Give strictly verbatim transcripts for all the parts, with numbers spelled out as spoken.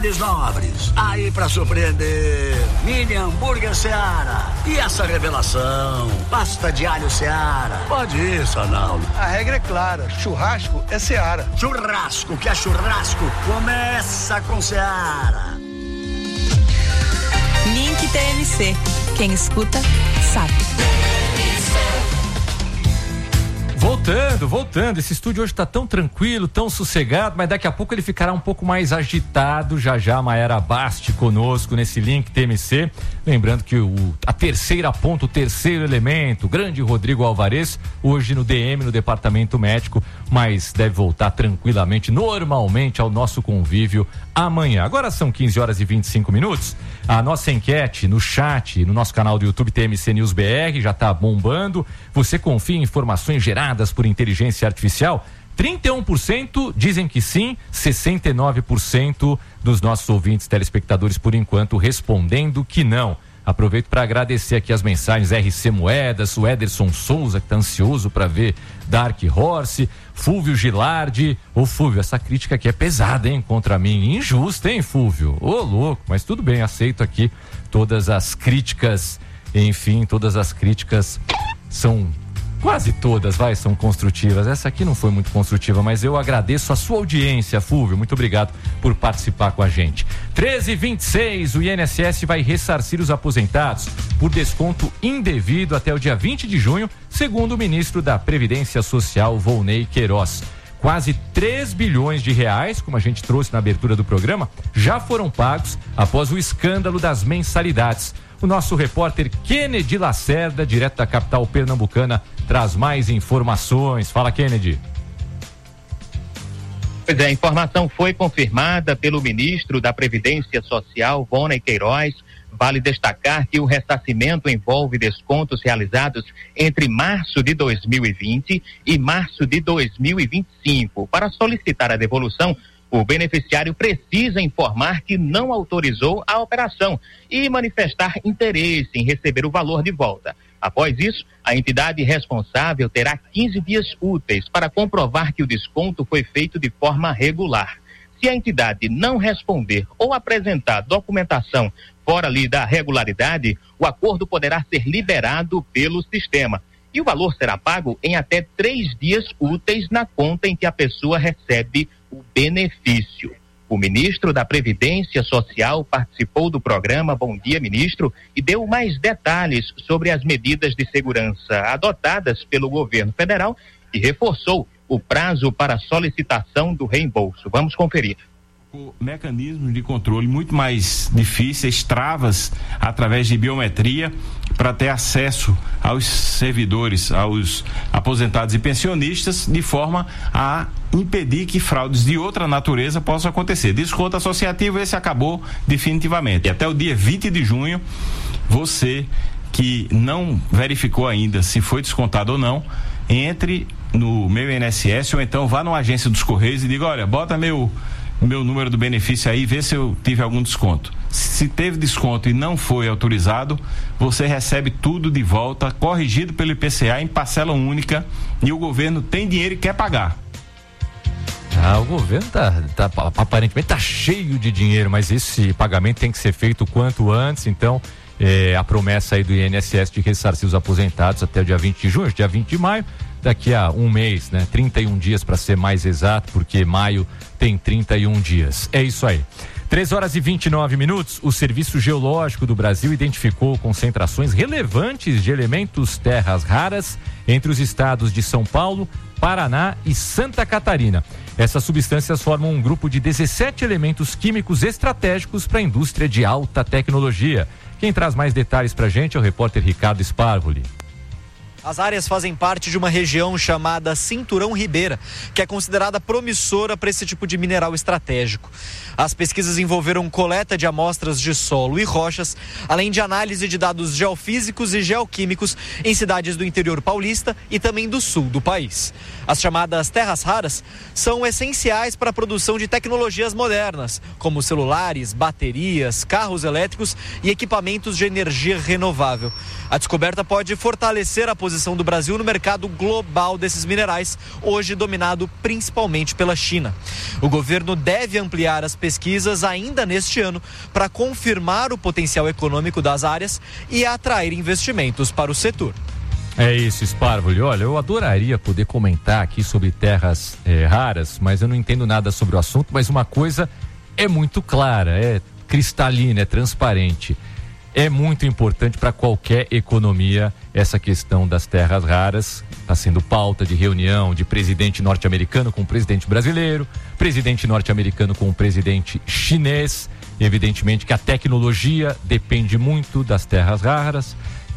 carnes nobres. Aí pra surpreender, mini hambúrguer Seara. E essa revelação, pasta de alho Seara. Pode ir, Sanaldo. A regra é clara, churrasco é Seara. Churrasco que é churrasco, começa com Seara. Link T M C. Quem escuta, sabe. Voltando, voltando, esse estúdio hoje está tão tranquilo, tão sossegado, mas daqui a pouco ele ficará um pouco mais agitado. Já já a Mayara Basti conosco nesse Link T M C, lembrando que o, a terceira ponta, o terceiro elemento, o grande Rodrigo Alvarez, hoje no D M, no departamento médico, mas deve voltar tranquilamente, normalmente ao nosso convívio amanhã. Agora são quinze horas e vinte e cinco minutos, a nossa enquete no chat, no nosso canal do YouTube T M C News B R, já está bombando. Você confia em informações geradas por inteligência artificial? trinta e um por cento dizem que sim, sessenta e nove por cento dos nossos ouvintes telespectadores, por enquanto, respondendo que não. Aproveito para agradecer aqui as mensagens: R C Moedas, o Ederson Souza, que está ansioso para ver Dark Horse, Fúvio Gilardi. Ô Fúvio, essa crítica aqui é pesada, hein, contra mim, injusta, hein, Fúvio? Ô louco, mas tudo bem, aceito aqui todas as críticas, enfim, todas as críticas são... Quase todas, vai, são construtivas. Essa aqui não foi muito construtiva, mas eu agradeço a sua audiência, Fúvio. Muito obrigado por participar com a gente. treze e vinte e seis, o I N S S vai ressarcir os aposentados por desconto indevido até o dia vinte de junho, segundo o ministro da Previdência Social, Volney Queiroz. Quase três bilhões de reais, como a gente trouxe na abertura do programa, já foram pagos após o escândalo das mensalidades. O nosso repórter Kennedy Lacerda, direto da capital pernambucana, traz mais informações. Fala, Kennedy. Pois é, a informação foi confirmada pelo ministro da Previdência Social, Volney Queiroz. Vale destacar que o ressarcimento envolve descontos realizados entre março de dois mil e vinte e março de dois mil e vinte e cinco. Para solicitar a devolução, o beneficiário precisa informar que não autorizou a operação e manifestar interesse em receber o valor de volta. Após isso, a entidade responsável terá quinze dias úteis para comprovar que o desconto foi feito de forma regular. Se a entidade não responder ou apresentar documentação fora ali da regularidade, o acordo poderá ser liberado pelo sistema. E o valor será pago em até três dias úteis na conta em que a pessoa recebe o benefício. O ministro da Previdência Social participou do programa Bom Dia, Ministro, e deu mais detalhes sobre as medidas de segurança adotadas pelo governo federal e reforçou o prazo para solicitação do reembolso. Vamos conferir. Mecanismos de controle muito mais difíceis, travas através de biometria para ter acesso aos servidores, aos aposentados e pensionistas, de forma a impedir que fraudes de outra natureza possam acontecer. Desconto associativo, esse acabou definitivamente. E até o dia vinte de junho, você que não verificou ainda se foi descontado ou não, entre no meu I N S S ou então vá numa agência dos Correios e diga: olha, bota meu meu número do benefício aí, vê se eu tive algum desconto. Se teve desconto e não foi autorizado, você recebe tudo de volta, corrigido pelo I P C A em parcela única, e o governo tem dinheiro e quer pagar. Ah, o governo tá, tá aparentemente tá cheio de dinheiro, mas esse pagamento tem que ser feito o quanto antes. Então, é, a promessa aí do I N S S de ressarcir os aposentados até o dia vinte de junho, dia vinte de maio, daqui a um mês, né? trinta e um dias para ser mais exato, porque maio tem trinta e um dias. É isso aí. três horas e vinte e nove minutos, o Serviço Geológico do Brasil identificou concentrações relevantes de elementos terras raras entre os estados de São Paulo, Paraná e Santa Catarina. Essas substâncias formam um grupo de dezessete elementos químicos estratégicos para a indústria de alta tecnologia. Quem traz mais detalhes para a gente é o repórter Ricardo Sparvoli. As áreas fazem parte de uma região chamada Cinturão Ribeira, que é considerada promissora para esse tipo de mineral estratégico. As pesquisas envolveram coleta de amostras de solo e rochas, além de análise de dados geofísicos e geoquímicos em cidades do interior paulista e também do sul do país. As chamadas terras raras são essenciais para a produção de tecnologias modernas, como celulares, baterias, carros elétricos e equipamentos de energia renovável. A descoberta pode fortalecer a posição posição do Brasil no mercado global desses minerais, hoje dominado principalmente pela China. O governo deve ampliar as pesquisas ainda neste ano para confirmar o potencial econômico das áreas e atrair investimentos para o setor. É isso, Sparvoli. Olha, eu adoraria poder comentar aqui sobre terras é, raras, mas eu não entendo nada sobre o assunto, mas uma coisa é muito clara, é cristalina, é transparente. É muito importante para qualquer economia essa questão das terras raras. Está sendo pauta de reunião de presidente norte-americano com o presidente brasileiro, presidente norte-americano com o presidente chinês. Evidentemente que a tecnologia depende muito das terras raras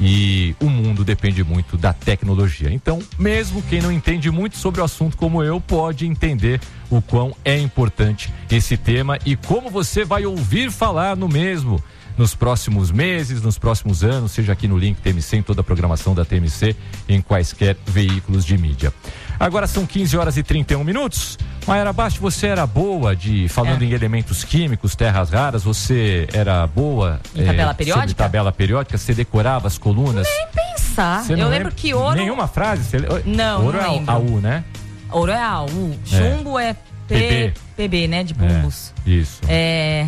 e o mundo depende muito da tecnologia. Então, mesmo quem não entende muito sobre o assunto como eu, pode entender o quão é importante esse tema e como você vai ouvir falar no mesmo nos próximos meses, nos próximos anos, seja aqui no Link T M C, em toda a programação da T M C, em quaisquer veículos de mídia. Agora são quinze horas e trinta e um minutos. Maera Basti, você era boa de, falando é. em elementos químicos, terras raras, você era boa em é, tabela periódica? Sobre tabela periódica, você decorava as colunas? Nem pensar. Você Eu lembro lembra? que ouro... Nenhuma frase? Você... Não, ouro não é a U, né? Ouro é a U. Chumbo é, é P... P B. P B, né? De pumbos. É, isso. É...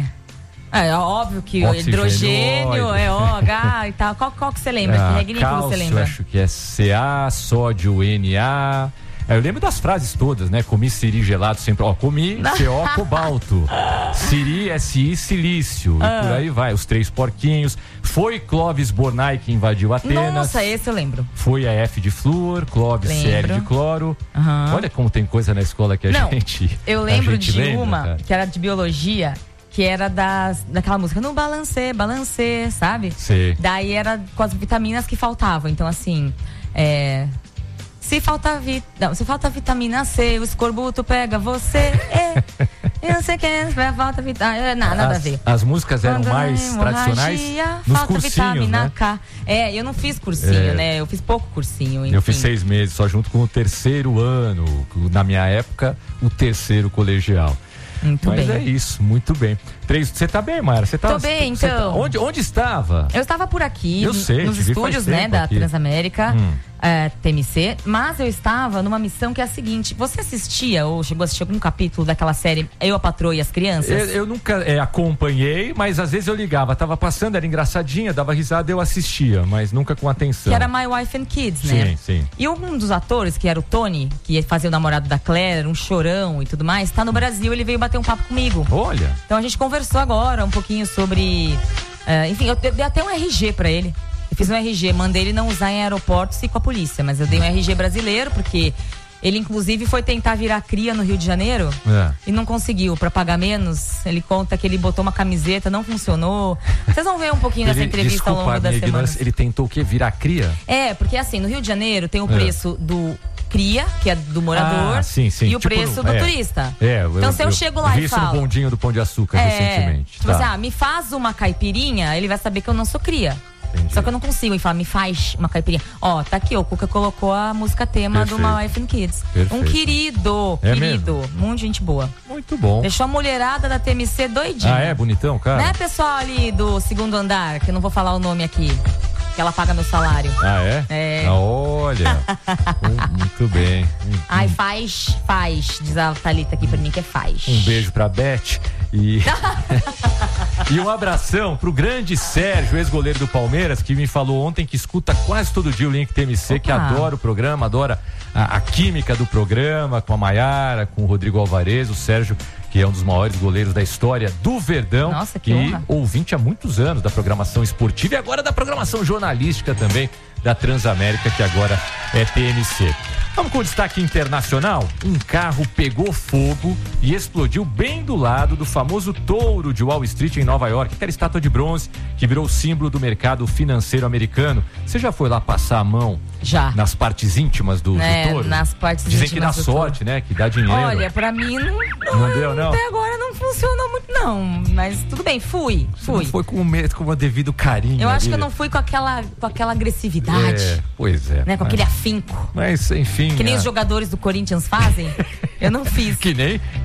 É óbvio que o hidrogênio é O H e tal. Qual, qual que você lembra? Ah, que regnículo cálcio, você lembra? Acho que é C A, sódio N A. Eu lembro das frases todas, né? Comi siri gelado sempre. Ó, comi C O cobalto. Siri, S I, silício. Ah. E por aí vai. Os três porquinhos. Foi Clóvis Bornai que invadiu Atenas. Nossa, esse eu lembro. Foi a F de flúor, Clóvis lembro. C L de cloro. Uhum. Olha como tem coisa na escola que a Não, gente. Eu lembro gente de lembra, uma cara. que era de biologia. Que era das, daquela música no balancê, balancê, sabe? Sim. Daí era com as vitaminas que faltavam. Então, assim, é, se falta vi, não, se falta vitamina C, o escorbuto pega você. É, eu não sei quem falta vitamina. Nada, nada as, a ver. As músicas eram Quando mais tradicionais nos falta cursinhos, vitamina né? K. É, eu não fiz cursinho, é. né? Eu fiz pouco cursinho. Enfim. Eu fiz seis meses, só junto com o terceiro ano. Na minha época, o terceiro colegial. Muito Mas bem. é isso, muito bem. Três, você tá bem, Mayra? Você tá, Tô bem, você então. Tá, onde, onde estava? Eu estava por aqui, eu sei, nos estúdios, né, da aqui. Transamérica, hum. é, T M C, mas eu estava numa missão que é a seguinte: você assistia ou chegou a assistir algum capítulo daquela série Eu, a Patroa e as Crianças? Eu, eu nunca é, acompanhei, mas às vezes eu ligava, tava passando, era engraçadinha, dava risada, eu assistia, mas nunca com atenção. Que era My Wife and Kids, né? Sim, sim. E um dos atores, que era o Tony, que fazia o namorado da Claire, um chorão e tudo mais, tá no Brasil, ele veio bater um papo comigo. Olha. Então a gente conversou agora um pouquinho sobre... Uh, enfim, eu dei até um R G pra ele. Eu fiz um R G, mandei ele não usar em aeroportos e com a polícia, mas eu dei um R G brasileiro, porque ele inclusive foi tentar virar cria no Rio de Janeiro é. e não conseguiu, pra pagar menos. Ele conta que ele botou uma camiseta, não funcionou. Vocês vão ver um pouquinho ele, nessa entrevista desculpa, ao longo da semana. Ele tentou o quê? Virar cria? É, porque assim, no Rio de Janeiro tem o preço é. do cria, que é do morador, ah, sim, sim. e o tipo preço no, do é, turista. É, eu, então se eu, eu chego lá vi e isso falo... no bondinho do Pão de Açúcar é, recentemente. Tipo tá. assim, ah, me faz uma caipirinha, ele vai saber que eu não sou cria. Entendi. Só que eu não consigo. Ele fala, me faz uma caipirinha. Ó, tá aqui, o Cuca colocou a música tema Perfeito. do My Wife and Kids. Perfeito. Um querido, é querido. Mesmo? Muito gente boa. Muito bom. Deixou a mulherada da T M C doidinha. Ah, é? Bonitão, cara? Né, pessoal ali do segundo andar, que eu não vou falar o nome aqui. Que ela paga meu salário. Ah, é? É. Ah, olha. um, muito bem. Um, Ai, faz, faz. Diz a Thalita aqui pra mim que é faz. Um beijo pra Beth. E, e um abração pro grande Sérgio, ex-goleiro do Palmeiras, que me falou ontem que escuta quase todo dia o Link T M C, Opa. que adora o programa, adora a, a química do programa, com a Maiara, com o Rodrigo Alvarez, o Sérgio, que é um dos maiores goleiros da história do Verdão. Nossa, que e honra. Ouvinte há muitos anos da programação esportiva e agora da programação jornalística também da Transamérica, que agora é T M C. Vamos com o destaque internacional. Um carro pegou fogo e explodiu bem do lado do famoso touro de Wall Street em Nova York, aquela estátua de bronze que virou símbolo do mercado financeiro americano. Você já foi lá passar a mão? Já. Nas partes íntimas do, é, do touro? Nas partes Dizem íntimas que dá sorte, touro. né? Que dá dinheiro. Olha, pra mim não, não, não deu, não? Até agora não funcionou muito, não. Mas tudo bem, fui, fui. Você não foi com o com o devido carinho. Eu acho ali. que eu não fui com aquela, com aquela agressividade. É, pois é. Né? Com mas, aquele afinco. Mas, enfim. Que nem é. os jogadores do Corinthians fazem. Eu não fiz. Que nem,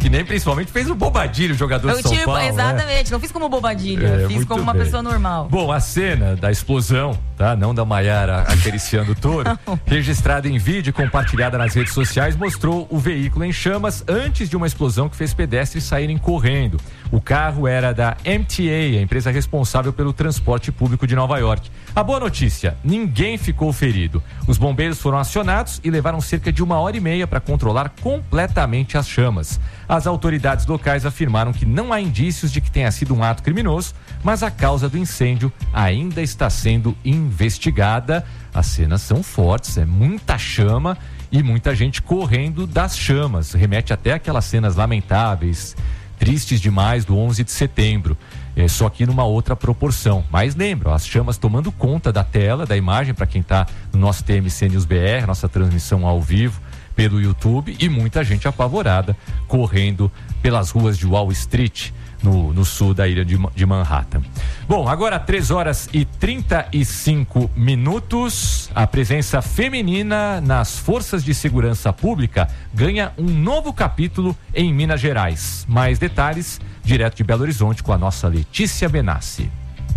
que nem principalmente fez o Bobadilho, o jogador Eu de São tipo, Paulo. Exatamente, né? não fiz como Bobadilho, É, fiz como uma bem. pessoa normal. Bom, a cena da explosão, tá? Não da Maiara acariciando o touro, registrada em vídeo e compartilhada nas redes sociais, mostrou o veículo em chamas antes de uma explosão que fez pedestres saírem correndo. O carro era da M T A, a empresa responsável pelo transporte público de Nova York. A boa notícia, ninguém ficou ferido. Os bombeiros foram acionados e levaram cerca de uma hora e meia para controlar completamente as chamas. As autoridades locais afirmaram que não há indícios de que tenha sido um ato criminoso, mas a causa do incêndio ainda está sendo investigada. As cenas são fortes, é muita chama e muita gente correndo das chamas. Remete até aquelas cenas lamentáveis, tristes demais do onze de setembro. É, só que numa outra proporção. Mas lembra, as chamas tomando conta da tela, da imagem, para quem está no nosso T M C News B R, nossa transmissão ao vivo pelo YouTube, e muita gente apavorada correndo pelas ruas de Wall Street, no, no sul da ilha de, de Manhattan. Bom, agora três horas e trinta e cinco minutos. A presença feminina nas forças de segurança pública ganha um novo capítulo em Minas Gerais. Mais detalhes direto de Belo Horizonte com a nossa Letícia Benassi.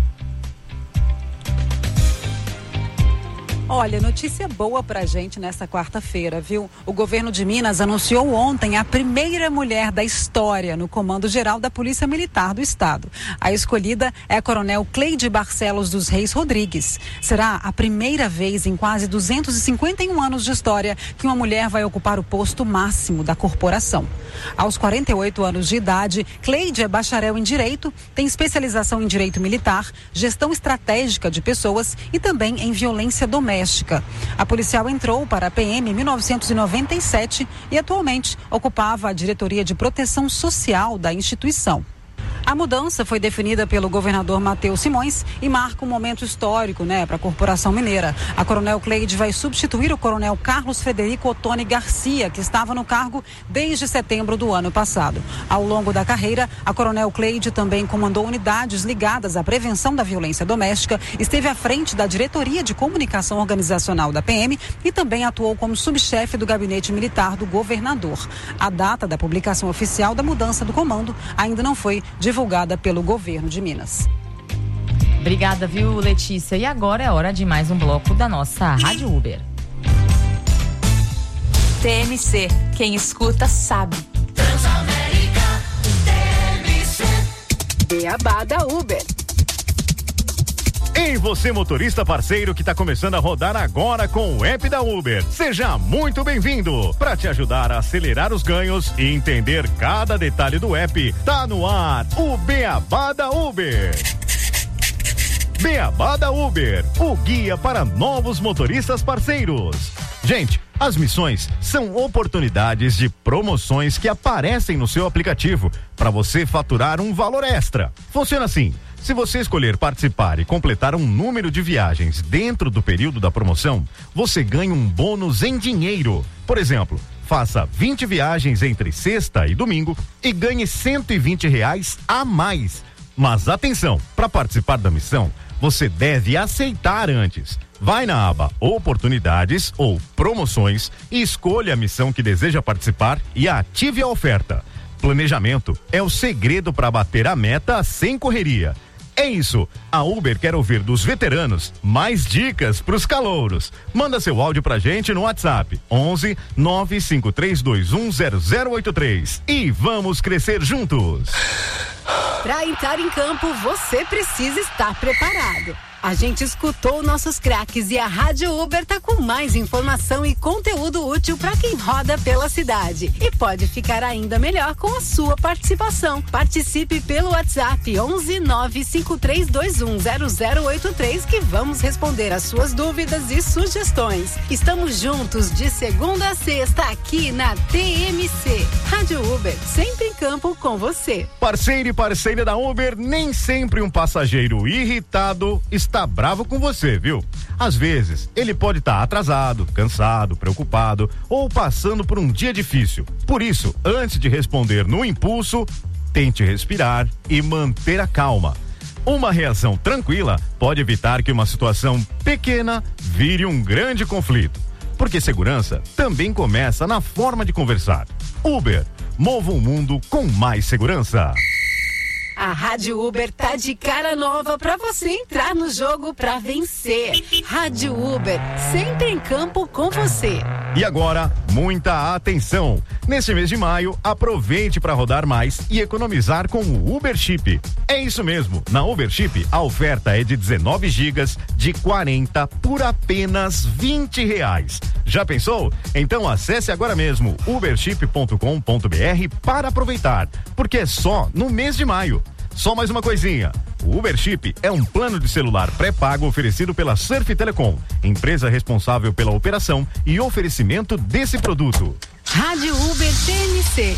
Olha, notícia boa pra gente nessa quarta-feira, viu? O governo de Minas anunciou ontem a primeira mulher da história no Comando Geral da Polícia Militar do Estado. A escolhida é a Coronel Cleide Barcelos dos Reis Rodrigues. Será a primeira vez em quase duzentos e cinquenta e um anos de história que uma mulher vai ocupar o posto máximo da corporação. Aos quarenta e oito anos de idade, Cleide é bacharel em Direito, tem especialização em Direito Militar, Gestão Estratégica de Pessoas e também em Violência Doméstica. A policial entrou para a P M em mil novecentos e noventa e sete e atualmente ocupava a diretoria de proteção social da instituição. A mudança foi definida pelo governador Matheus Simões e marca um momento histórico, né, para a Corporação Mineira. A Coronel Cleide vai substituir o Coronel Carlos Frederico Ottoni Garcia, que estava no cargo desde setembro do ano passado. Ao longo da carreira, a Coronel Cleide também comandou unidades ligadas à prevenção da violência doméstica, esteve à frente da Diretoria de Comunicação Organizacional da P M e também atuou como subchefe do Gabinete Militar do governador. A data da publicação oficial da mudança do comando ainda não foi divulgada pelo governo de Minas. Obrigada, viu, Letícia? E agora é hora de mais um bloco da nossa Rádio Uber. T M C, quem escuta sabe. Transamérica, T M C. Beabá da Uber. Ei, você motorista parceiro que está começando a rodar agora com o app da Uber. Seja muito bem-vindo. Para te ajudar a acelerar os ganhos e entender cada detalhe do app, tá no ar o Beabá da Uber. Beabá da Uber, o guia para novos motoristas parceiros. Gente, as missões são oportunidades de promoções que aparecem no seu aplicativo para você faturar um valor extra. Funciona assim. Se você escolher participar e completar um número de viagens dentro do período da promoção, você ganha um bônus em dinheiro. Por exemplo, faça vinte viagens entre sexta e domingo e ganhe cento e vinte reais a mais. Mas atenção, para participar da missão, você deve aceitar antes. Vai na aba Oportunidades ou Promoções e escolha a missão que deseja participar e ative a oferta. Planejamento é o segredo para bater a meta sem correria. É isso, a Uber quer ouvir dos veteranos mais dicas pros calouros. Manda seu áudio pra gente no WhatsApp onze nove cinco três dois um zero zero oito três e vamos crescer juntos. Para entrar em campo, você precisa estar preparado. A gente escutou nossos craques e a Rádio Uber tá com mais informação e conteúdo útil para quem roda pela cidade. E pode ficar ainda melhor com a sua participação. Participe pelo WhatsApp onze nove cinco três dois um zero zero oito três que vamos responder as suas dúvidas e sugestões. Estamos juntos de segunda a sexta aqui na T M C. Rádio Uber, sempre em campo com você. Parceiro e parceira da Uber, nem sempre um passageiro irritado está Está bravo com você, viu? Às vezes, ele pode estar tá atrasado, cansado, preocupado ou passando por um dia difícil. Por isso, antes de responder no impulso, tente respirar e manter a calma. Uma reação tranquila pode evitar que uma situação pequena vire um grande conflito. Porque segurança também começa na forma de conversar. Uber, Mova o mundo com mais segurança. A Rádio Uber tá de cara nova pra você entrar no jogo pra vencer. Rádio Uber, sempre em campo com você. E agora, muita atenção! Neste mês de maio, aproveite para rodar mais e economizar com o Uber Chip. É isso mesmo, na Uber Chip a oferta é de dezenove gigas de quarenta por apenas vinte reais. Já pensou? Então acesse agora mesmo uberchip ponto com ponto br para aproveitar, porque é só no mês de maio. Só mais uma coisinha. O Uber Chip é um plano de celular pré-pago oferecido pela Surf Telecom, empresa responsável pela operação e oferecimento desse produto. Rádio Uber T N C.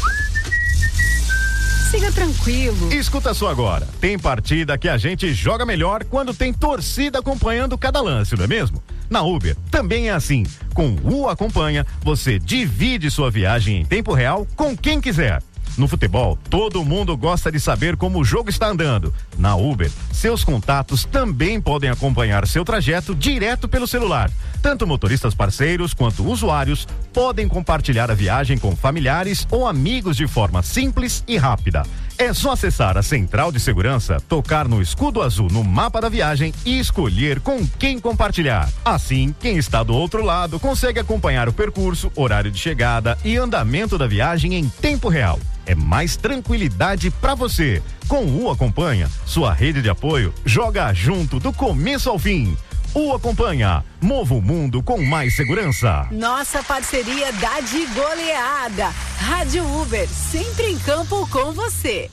Siga tranquilo. Escuta só agora. Tem partida que a gente joga melhor quando tem torcida acompanhando cada lance, não é mesmo? Na Uber também é assim. Com o Acompanha, você divide sua viagem em tempo real com quem quiser. No futebol, todo mundo gosta de saber como o jogo está andando. Na Uber, seus contatos também podem acompanhar seu trajeto direto pelo celular. Tanto motoristas parceiros quanto usuários podem compartilhar a viagem com familiares ou amigos de forma simples e rápida. É só acessar a central de segurança, tocar no escudo azul no mapa da viagem e escolher com quem compartilhar. Assim, quem está do outro lado consegue acompanhar o percurso, horário de chegada e andamento da viagem em tempo real. É mais tranquilidade pra você. Com o Acompanha, sua rede de apoio joga junto do começo ao fim. O Acompanha, mova o mundo com mais segurança. Nossa parceria dá de goleada. Rádio Uber, sempre em campo com você.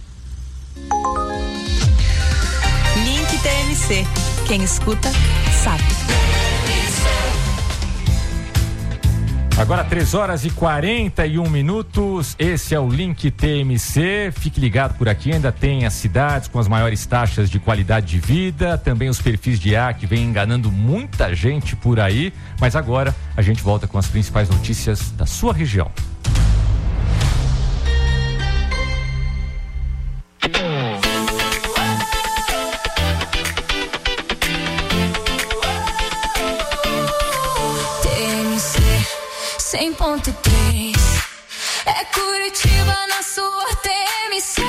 Link T M C. Quem escuta, sabe. Agora três horas e quarenta e um minutos, esse é o Link T M C, fique ligado por aqui, ainda tem as cidades com as maiores taxas de qualidade de vida, também os perfis de ar que vem enganando muita gente por aí, mas agora a gente volta com as principais notícias da sua região. cem ponto três é Curitiba na sua T M C.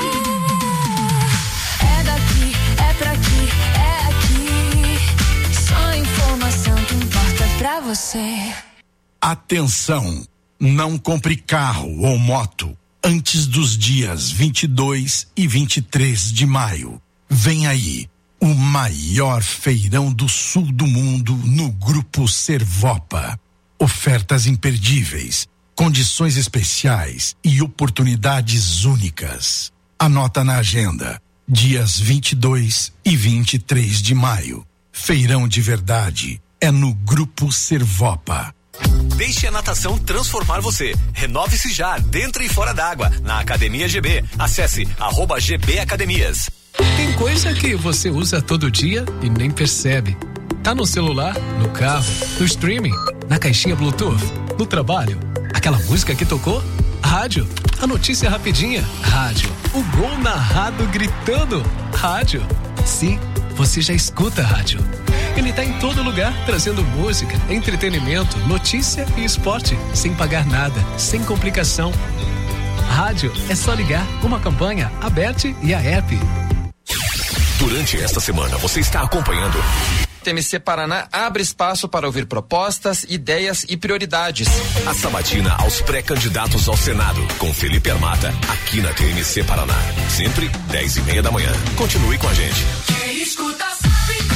É daqui, é pra aqui, é aqui. Só informação que importa pra você. Atenção, não compre carro ou moto antes dos dias vinte e dois e vinte e três de maio. Vem aí o maior feirão do sul do mundo no Grupo Servopa. Ofertas imperdíveis, condições especiais e oportunidades únicas. Anota na agenda, dias vinte e dois e vinte e três de maio. Feirão de verdade é no Grupo Servopa. Deixe a natação transformar você. Renove-se já, dentro e fora d'água, na Academia G B. Acesse arroba G B Academias. Tem coisa que você usa todo dia e nem percebe. Tá no celular, no carro, no streaming, na caixinha Bluetooth, no trabalho. Aquela música que tocou? Rádio. A notícia rapidinha? Rádio. O gol narrado gritando? Rádio. Sim, você já escuta rádio. Ele tá em todo lugar, trazendo música, entretenimento, notícia e esporte, sem pagar nada, sem complicação. Rádio é só ligar, uma campanha, Aberte e a app. Durante esta semana, você está acompanhando... T M C Paraná abre espaço para ouvir propostas, ideias e prioridades. A sabatina aos pré-candidatos ao Senado, com Felipe Armata, aqui na T M C Paraná. Sempre dez e meia da manhã. Continue com a gente. Quem escuta sabe.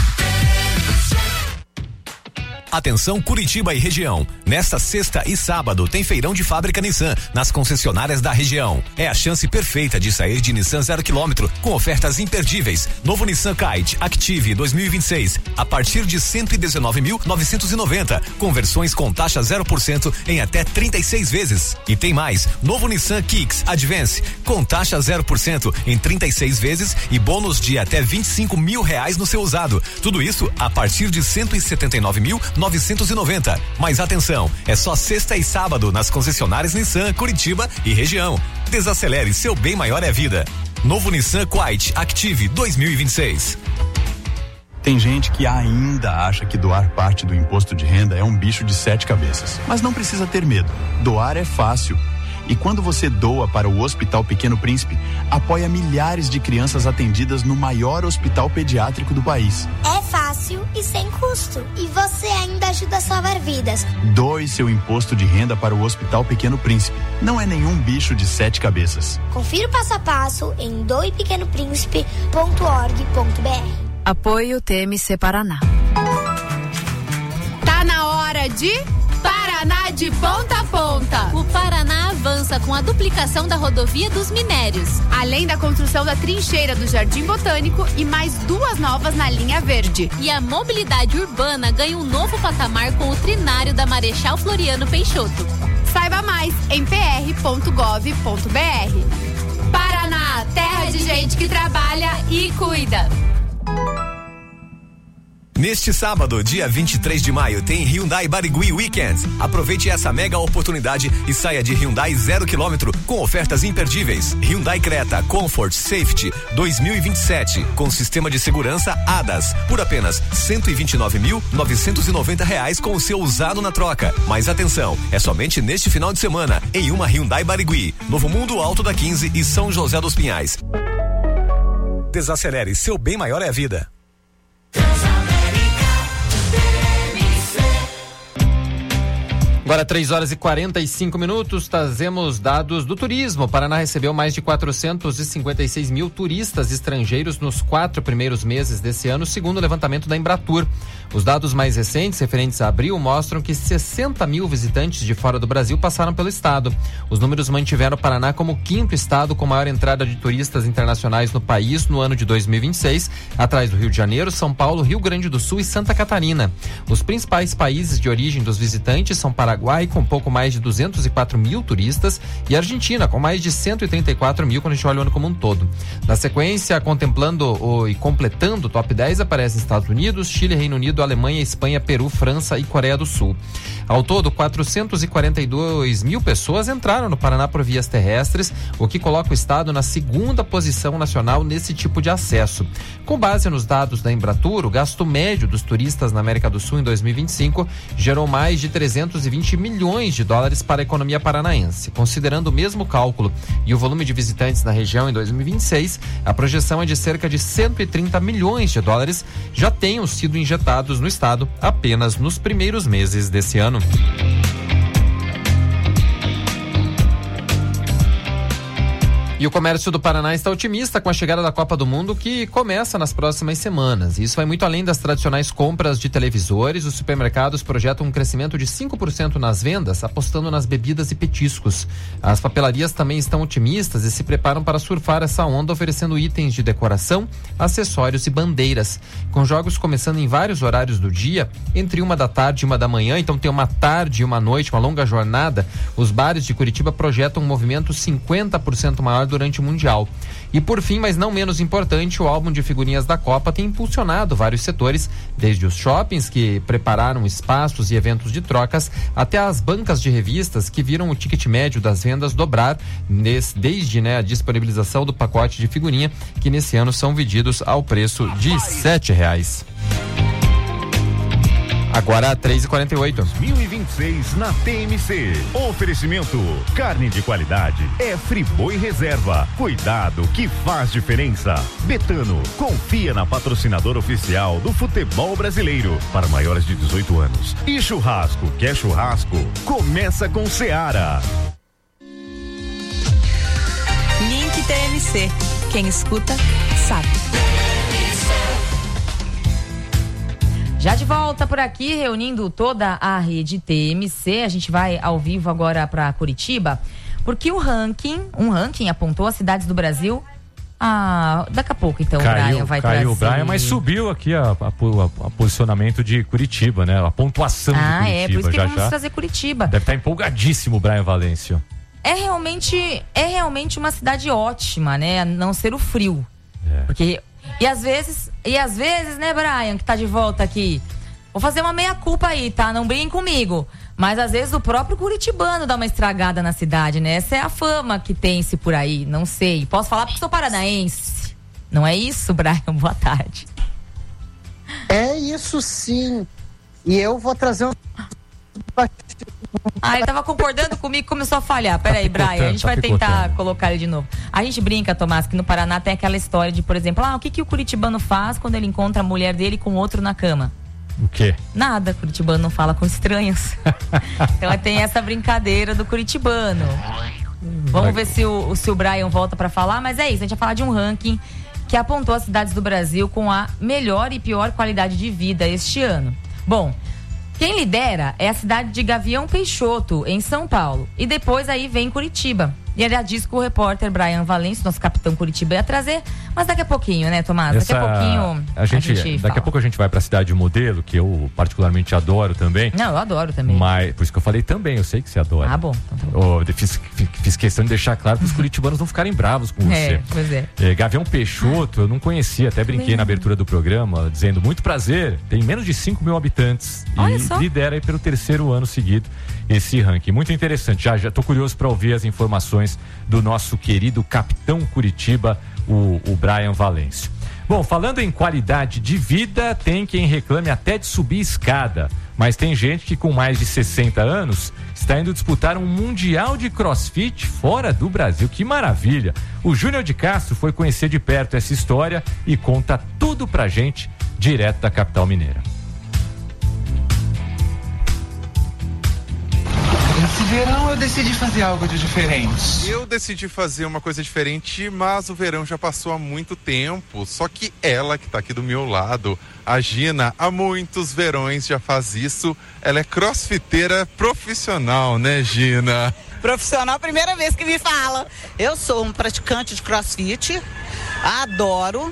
Atenção Curitiba e região. Nesta sexta e sábado tem feirão de fábrica Nissan nas concessionárias da região. É a chance perfeita de sair de Nissan zero quilômetro com ofertas imperdíveis. Novo Nissan Kite Active dois mil e vinte e seis a partir de cento e dezenove mil novecentos e noventa, com versões com taxa zero por cento em até trinta e seis vezes. E tem mais, novo Nissan Kicks Advance com taxa zero por cento em trinta e seis vezes e bônus de até vinte e cinco mil reais no seu usado. Tudo isso a partir de cento e setenta e nove mil novecentos e noventa. Mas atenção, é só sexta e sábado nas concessionárias Nissan Curitiba e região. Desacelere, seu bem maior é vida. Novo Nissan Kite Active dois mil e vinte e seis. Tem gente que ainda acha que doar parte do imposto de renda é um bicho de sete cabeças. Mas não precisa ter medo. Doar é fácil. E quando você doa para o Hospital Pequeno Príncipe, apoia milhares de crianças atendidas no maior hospital pediátrico do país. É fácil e sem custo. E você ainda ajuda a salvar vidas. Doe seu imposto de renda para o Hospital Pequeno Príncipe. Não é nenhum bicho de sete cabeças. Confira o passo a passo em doe pequeno príncipe ponto org ponto br. Apoio T M C Paraná. Tá na hora de Paraná de ponta a ponta. O Paraná avança com a duplicação da rodovia dos Minérios, além da construção da trincheira do Jardim Botânico e mais duas novas na linha verde. E a mobilidade urbana ganha um novo patamar com o trinário da Marechal Floriano Peixoto. Saiba mais em p r ponto gov ponto br. Paraná, terra de gente que trabalha e cuida. Neste sábado, dia vinte e três de maio, tem Hyundai Barigui Weekend. Aproveite essa mega oportunidade e saia de Hyundai zero quilômetro com ofertas imperdíveis. Hyundai Creta Comfort Safety dois mil e vinte e sete com sistema de segurança A D A S por apenas cento e vinte e nove mil novecentos e noventa reais com o seu usado na troca. Mas atenção, é somente neste final de semana em uma Hyundai Barigui, Novo Mundo, Alto da quinze e São José dos Pinhais. Desacelere, seu bem maior é a vida. Agora três horas e quarenta e cinco minutos, trazemos dados do turismo. O Paraná recebeu mais de quatrocentos e cinquenta e seis mil turistas estrangeiros nos quatro primeiros meses desse ano, segundo o levantamento da Embratur. Os dados mais recentes, referentes a abril, mostram que sessenta mil visitantes de fora do Brasil passaram pelo estado. Os números mantiveram o Paraná como o quinto estado com maior entrada de turistas internacionais no país no ano de dois mil e vinte e seis, atrás do Rio de Janeiro, São Paulo, Rio Grande do Sul e Santa Catarina. Os principais países de origem dos visitantes são Paraguai, Paraguai, com pouco mais de duzentos e quatro mil turistas, e Argentina, com mais de cento e trinta e quatro mil, quando a gente olha o ano como um todo. Na sequência, contemplando o, e completando o top dez, aparecem Estados Unidos, Chile, Reino Unido, Alemanha, Espanha, Peru, França e Coreia do Sul. Ao todo, quatrocentos e quarenta e dois mil pessoas entraram no Paraná por vias terrestres, o que coloca o estado na segunda posição nacional nesse tipo de acesso. Com base nos dados da Embratur, o gasto médio dos turistas na América do Sul em dois mil e vinte e cinco gerou mais de trezentos e vinte milhões de dólares para a economia paranaense. Considerando o mesmo cálculo e o volume de visitantes na região em dois mil e vinte e seis, a projeção é de cerca de cento e trinta milhões de dólares já tenham sido injetados no estado apenas nos primeiros meses desse ano. E o comércio do Paraná está otimista com a chegada da Copa do Mundo, que começa nas próximas semanas. Isso vai muito além das tradicionais compras de televisores. Os supermercados projetam um crescimento de cinco por cento nas vendas, apostando nas bebidas e petiscos. As papelarias também estão otimistas e se preparam para surfar essa onda, oferecendo itens de decoração, acessórios e bandeiras. Com jogos começando em vários horários do dia, entre uma da tarde e uma da manhã, então tem uma tarde e uma noite, uma longa jornada, os bares de Curitiba projetam um movimento cinquenta por cento maior durante o Mundial. E por fim, mas não menos importante, o álbum de figurinhas da Copa tem impulsionado vários setores, desde os shoppings, que prepararam espaços e eventos de trocas, até as bancas de revistas, que viram o ticket médio das vendas dobrar, nesse, desde né, a disponibilização do pacote de figurinha, que nesse ano são vendidos ao preço de sete reais. Agora três e quarenta e oito. dois mil e vinte e seis na T M C. Oferecimento: carne de qualidade é Friboi Reserva. Cuidado que faz diferença. Betano, confia na patrocinadora oficial do futebol brasileiro para maiores de dezoito anos. E churrasco, quer churrasco? Começa com Seara. Link T M C. Quem escuta, sabe. Já de volta por aqui, reunindo toda a rede T M C, a gente vai ao vivo agora para Curitiba, porque o ranking, um ranking apontou as cidades do Brasil. Ah, daqui a pouco então caiu, o Brian vai caiu trazer. o Brian, mas subiu aqui a, a, a, a posicionamento de Curitiba, né? A pontuação ah, de Curitiba. É, por isso que já, vamos já. trazer Curitiba. Deve estar empolgadíssimo o Brian Valêncio. É realmente, é realmente uma cidade ótima, né? A não ser o frio. É. Porque E às vezes, e às vezes, né, Brian, que tá de volta aqui, vou fazer uma meia-culpa aí, tá? Não briguem comigo. Mas às vezes o próprio curitibano dá uma estragada na cidade, né? Essa é a fama que tem-se por aí, não sei. Posso falar porque sou paranaense. Não é isso, Brian? Boa tarde. É isso sim. E eu vou trazer um Ah, ele tava concordando comigo e começou a falhar. Peraí, Tá Brian, a gente tá vai tentar picotando. colocar ele de novo. A gente brinca, Tomás, que no Paraná tem aquela história de, por exemplo, ah, o que, que o curitibano faz quando ele encontra a mulher dele com outro na cama? O quê? Nada, curitibano não fala com estranhos. Então tem essa brincadeira do curitibano. Vamos ver se o, se o Brian volta pra falar, mas é isso, a gente vai falar de um ranking que apontou as cidades do Brasil com a melhor e pior qualidade de vida este ano. Bom, quem lidera é a cidade de Gavião Peixoto, em São Paulo. E depois aí vem Curitiba. E era disso que o repórter Brian Valêncio, nosso capitão Curitiba, ia trazer. Mas daqui a pouquinho, né, Tomás? Essa, daqui a pouquinho a gente, a gente daqui fala. a pouco a gente vai pra Cidade Modelo, que eu particularmente adoro também. Não, eu adoro também. Mas, por isso que eu falei também, eu sei que você adora. Ah, bom. Oh, fiz, fiz questão de deixar claro para os curitibanos não ficarem bravos com você. É, pois é. É, Gavião Peixoto, eu não conhecia, até brinquei Bem. na abertura do programa, dizendo muito prazer, tem menos de cinco mil habitantes. Olha e só. lidera aí pelo terceiro ano seguido esse ranking. Muito interessante, já já tô curioso para ouvir as informações do nosso querido capitão Curitiba, o, o Brian Valêncio. Bom, falando em qualidade de vida, tem quem reclame até de subir escada. Mas tem gente que com mais de sessenta anos está indo disputar um mundial de crossfit fora do Brasil. Que maravilha! O Júnior de Castro foi conhecer de perto essa história e conta tudo pra gente, direto da capital mineira. Esse verão eu decidi fazer algo de diferente. Eu decidi fazer uma coisa diferente, mas o verão já passou há muito tempo. Só que ela que tá aqui do meu lado, a Gina, há muitos verões já faz isso. Ela é crossfiteira profissional, né, Gina? Profissional, primeira vez que me fala. Eu sou um praticante de crossfit, adoro.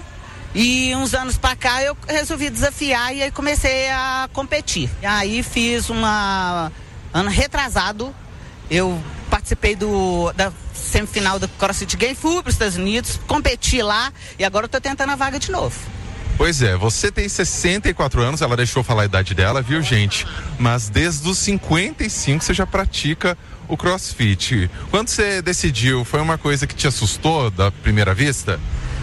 E uns anos pra cá eu resolvi desafiar e aí comecei a competir. E aí fiz uma... Ano retrasado, eu participei do, da semifinal do CrossFit Games, fui para os Estados Unidos, competi lá e agora eu tô tentando a vaga de novo. Pois é, você tem sessenta e quatro anos, ela deixou falar a idade dela, viu, gente? Mas desde os cinquenta e cinco você já pratica o CrossFit. Quando você decidiu, foi uma coisa que te assustou da primeira vista?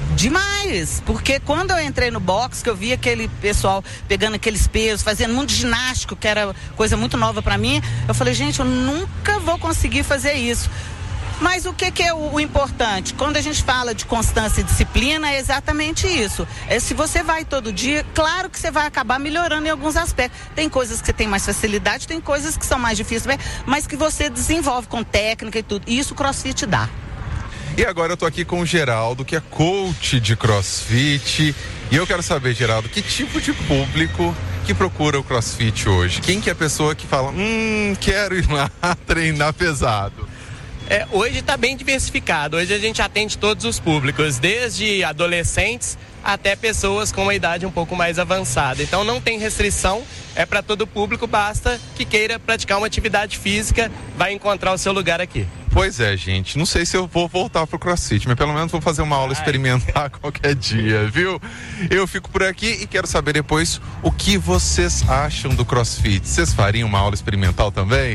Demais, porque quando eu entrei no box, que eu vi aquele pessoal pegando aqueles pesos, fazendo muito ginástico, que era coisa muito nova pra mim, eu falei, gente, eu nunca vou conseguir fazer isso. Mas o que, que é o, o importante? Quando a gente fala de constância e disciplina, é exatamente isso. É, se você vai todo dia, claro que você vai acabar melhorando em alguns aspectos. Tem coisas que você tem mais facilidade, tem coisas que são mais difíceis, mas que você desenvolve com técnica e tudo. E isso o CrossFit dá. E agora eu tô aqui com o Geraldo, que é coach de CrossFit. E eu quero saber, Geraldo, que tipo de público que procura o CrossFit hoje? Quem que é a pessoa que fala, hum, quero ir lá treinar pesado? É, hoje está bem diversificado. Hoje a gente atende todos os públicos, desde adolescentes até pessoas com uma idade um pouco mais avançada. Então não tem restrição, é para todo público, basta que queira praticar uma atividade física, vai encontrar o seu lugar aqui. Pois é, gente, não sei se eu vou voltar pro CrossFit, mas pelo menos vou fazer uma aula experimentar qualquer dia, viu? Eu fico por aqui e quero saber depois o que vocês acham do CrossFit. Vocês fariam uma aula experimental também?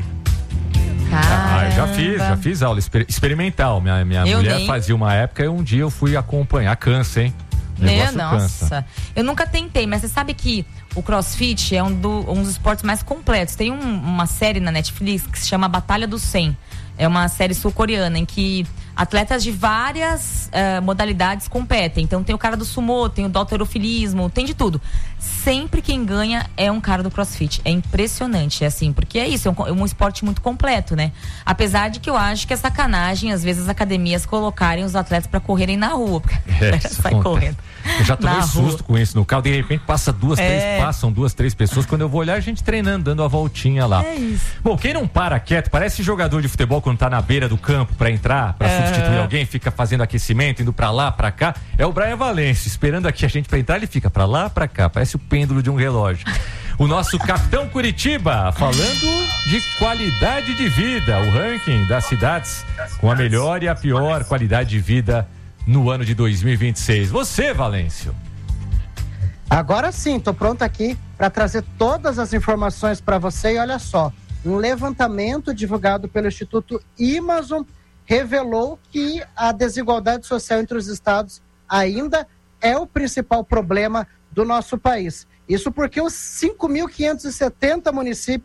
Ah, eu já fiz, já fiz aula exper- experimental. Minha, minha Eu mulher nem. fazia uma época e um dia eu fui acompanhar. Cansa, hein? O Né? negócio Nossa, cansa. eu nunca tentei, mas você sabe que o CrossFit é um, do, um dos esportes mais completos. Tem um- uma série na Netflix que se chama Batalha dos cem. É uma série sul-coreana em que atletas de várias eh, modalidades competem. Então tem o cara do sumô, tem o do halterofilismo, tem de tudo. Sempre quem ganha é um cara do CrossFit. É impressionante, é assim, porque é isso, é um, é um esporte muito completo, né? Apesar de que eu acho que é sacanagem, às vezes, as academias colocarem os atletas pra correrem na rua, porque a É, galera isso sai acontece. correndo. Eu já tomei na susto rua. com isso no carro, de repente passa duas, É. três, passam duas, três pessoas. Quando eu vou olhar, a gente treinando, dando a voltinha lá. É isso. Bom, quem não para quieto, parece jogador de futebol quando tá na beira do campo pra entrar, pra É. substituir alguém, fica fazendo aquecimento, indo pra lá, pra cá. É o Brian Valêncio, esperando aqui a gente pra entrar, ele fica pra lá, pra cá, parece o pêndulo de um relógio. O nosso capitão Curitiba, falando de qualidade de vida, o ranking das cidades com a melhor e a pior qualidade de vida no ano de dois mil e vinte e seis. Você, Valêncio. Agora sim, tô pronto aqui para trazer todas as informações para você. E olha só, um levantamento divulgado pelo Instituto Amazon revelou que a desigualdade social entre os estados ainda é o principal problema do nosso país. Isso porque os cinco mil quinhentos e setenta municípios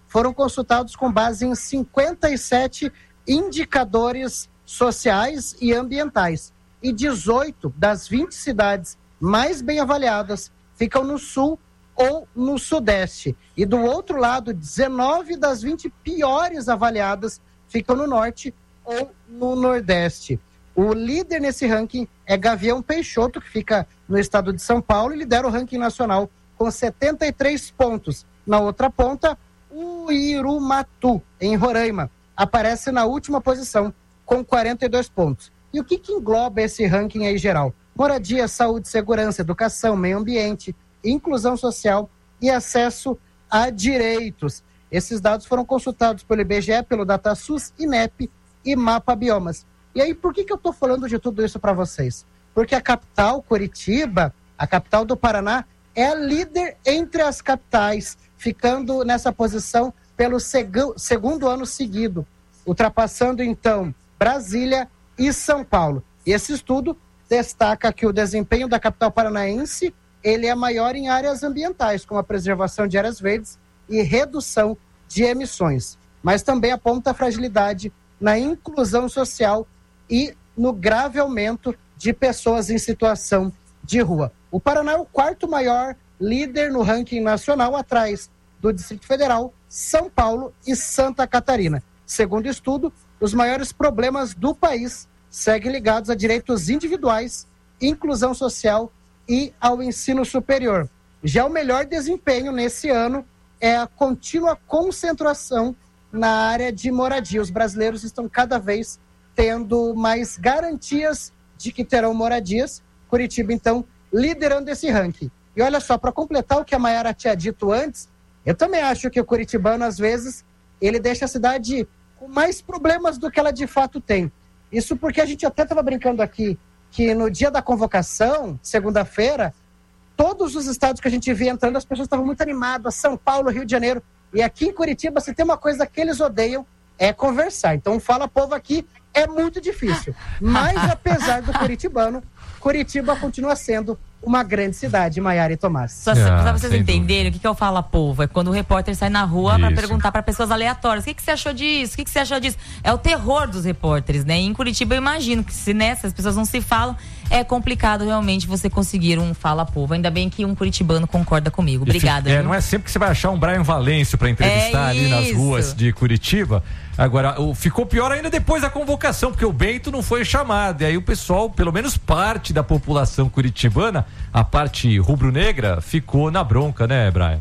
foram consultados com base em cinquenta e sete indicadores sociais e ambientais. E dezoito das vinte cidades mais bem avaliadas ficam no sul ou no sudeste. E do outro lado, dezenove das vinte piores avaliadas ficam no norte ou no nordeste. O líder nesse ranking é Gavião Peixoto, que fica no estado de São Paulo e lidera o ranking nacional com setenta e três pontos. Na outra ponta, o Irumatu, em Roraima, aparece na última posição com quarenta e dois pontos. E o que, que engloba esse ranking aí geral? Moradia, saúde, segurança, educação, meio ambiente, inclusão social e acesso a direitos. Esses dados foram consultados pelo I B G E, pelo DataSUS, INEP e Mapa Biomas. E aí, por que, que eu estou falando de tudo isso para vocês? Porque a capital, Curitiba, a capital do Paraná, é a líder entre as capitais, ficando nessa posição pelo seg- segundo ano seguido, ultrapassando, então, Brasília e São Paulo. E esse estudo destaca que o desempenho da capital paranaense ele é maior em áreas ambientais, como a preservação de áreas verdes e redução de emissões. Mas também aponta a fragilidade na inclusão social e no grave aumento de pessoas em situação de rua. O Paraná é o quarto maior líder no ranking nacional, atrás do Distrito Federal, São Paulo e Santa Catarina. Segundo o estudo, os maiores problemas do país seguem ligados a direitos individuais, inclusão social e ao ensino superior. Já o melhor desempenho nesse ano é a contínua concentração na área de moradia. Os brasileiros estão cada vez tendo mais garantias de que terão moradias. Curitiba, então, liderando esse ranking. E olha só, para completar o que a Mayara tinha dito antes, eu também acho que o curitibano, às vezes, ele deixa a cidade com mais problemas do que ela de fato tem. Isso porque a gente até estava brincando aqui que no dia da convocação, segunda-feira, todos os estados que a gente via entrando, as pessoas estavam muito animadas, São Paulo, Rio de Janeiro. E aqui em Curitiba, se tem uma coisa que eles odeiam, é conversar. Então, Fala Povo aqui é muito difícil. Mas, apesar do curitibano, Curitiba continua sendo uma grande cidade, Maiara e Tomás. Só ah, pra vocês entenderem, o que, que é o Fala Povo? É quando o repórter sai na rua para perguntar para pessoas aleatórias, o que, que você achou disso? O que, que você achou disso? É o terror dos repórteres, né? E em Curitiba eu imagino que se nessas pessoas não se falam, é complicado realmente você conseguir um Fala Povo. Ainda bem que um curitibano concorda comigo. Obrigada. É, não é sempre que você vai achar um Brian Valêncio para entrevistar é ali nas ruas de Curitiba. Agora, o, ficou pior ainda depois da convocação, porque o Bento não foi chamado. E aí o pessoal, pelo menos parte da população curitibana, a parte rubro-negra, ficou na bronca, né, Brian?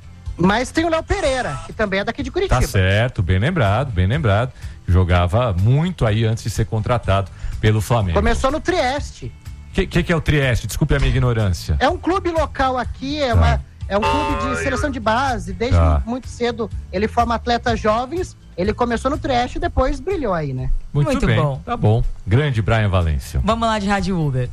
Mas tem o Léo Pereira, que também é daqui de Curitiba. Tá certo, bem lembrado, bem lembrado. Jogava muito aí antes de ser contratado pelo Flamengo. Começou no Trieste. O que, que, que é o Trieste? Desculpe a minha ignorância. É um clube local aqui, é, tá. uma, é um clube de seleção de base. Desde tá. muito cedo ele forma atletas jovens. Ele começou no Trieste e depois brilhou aí, né? Muito, muito bem, bom. Tá bom. Grande Brian Valêncio. Vamos lá de Rádio Uber.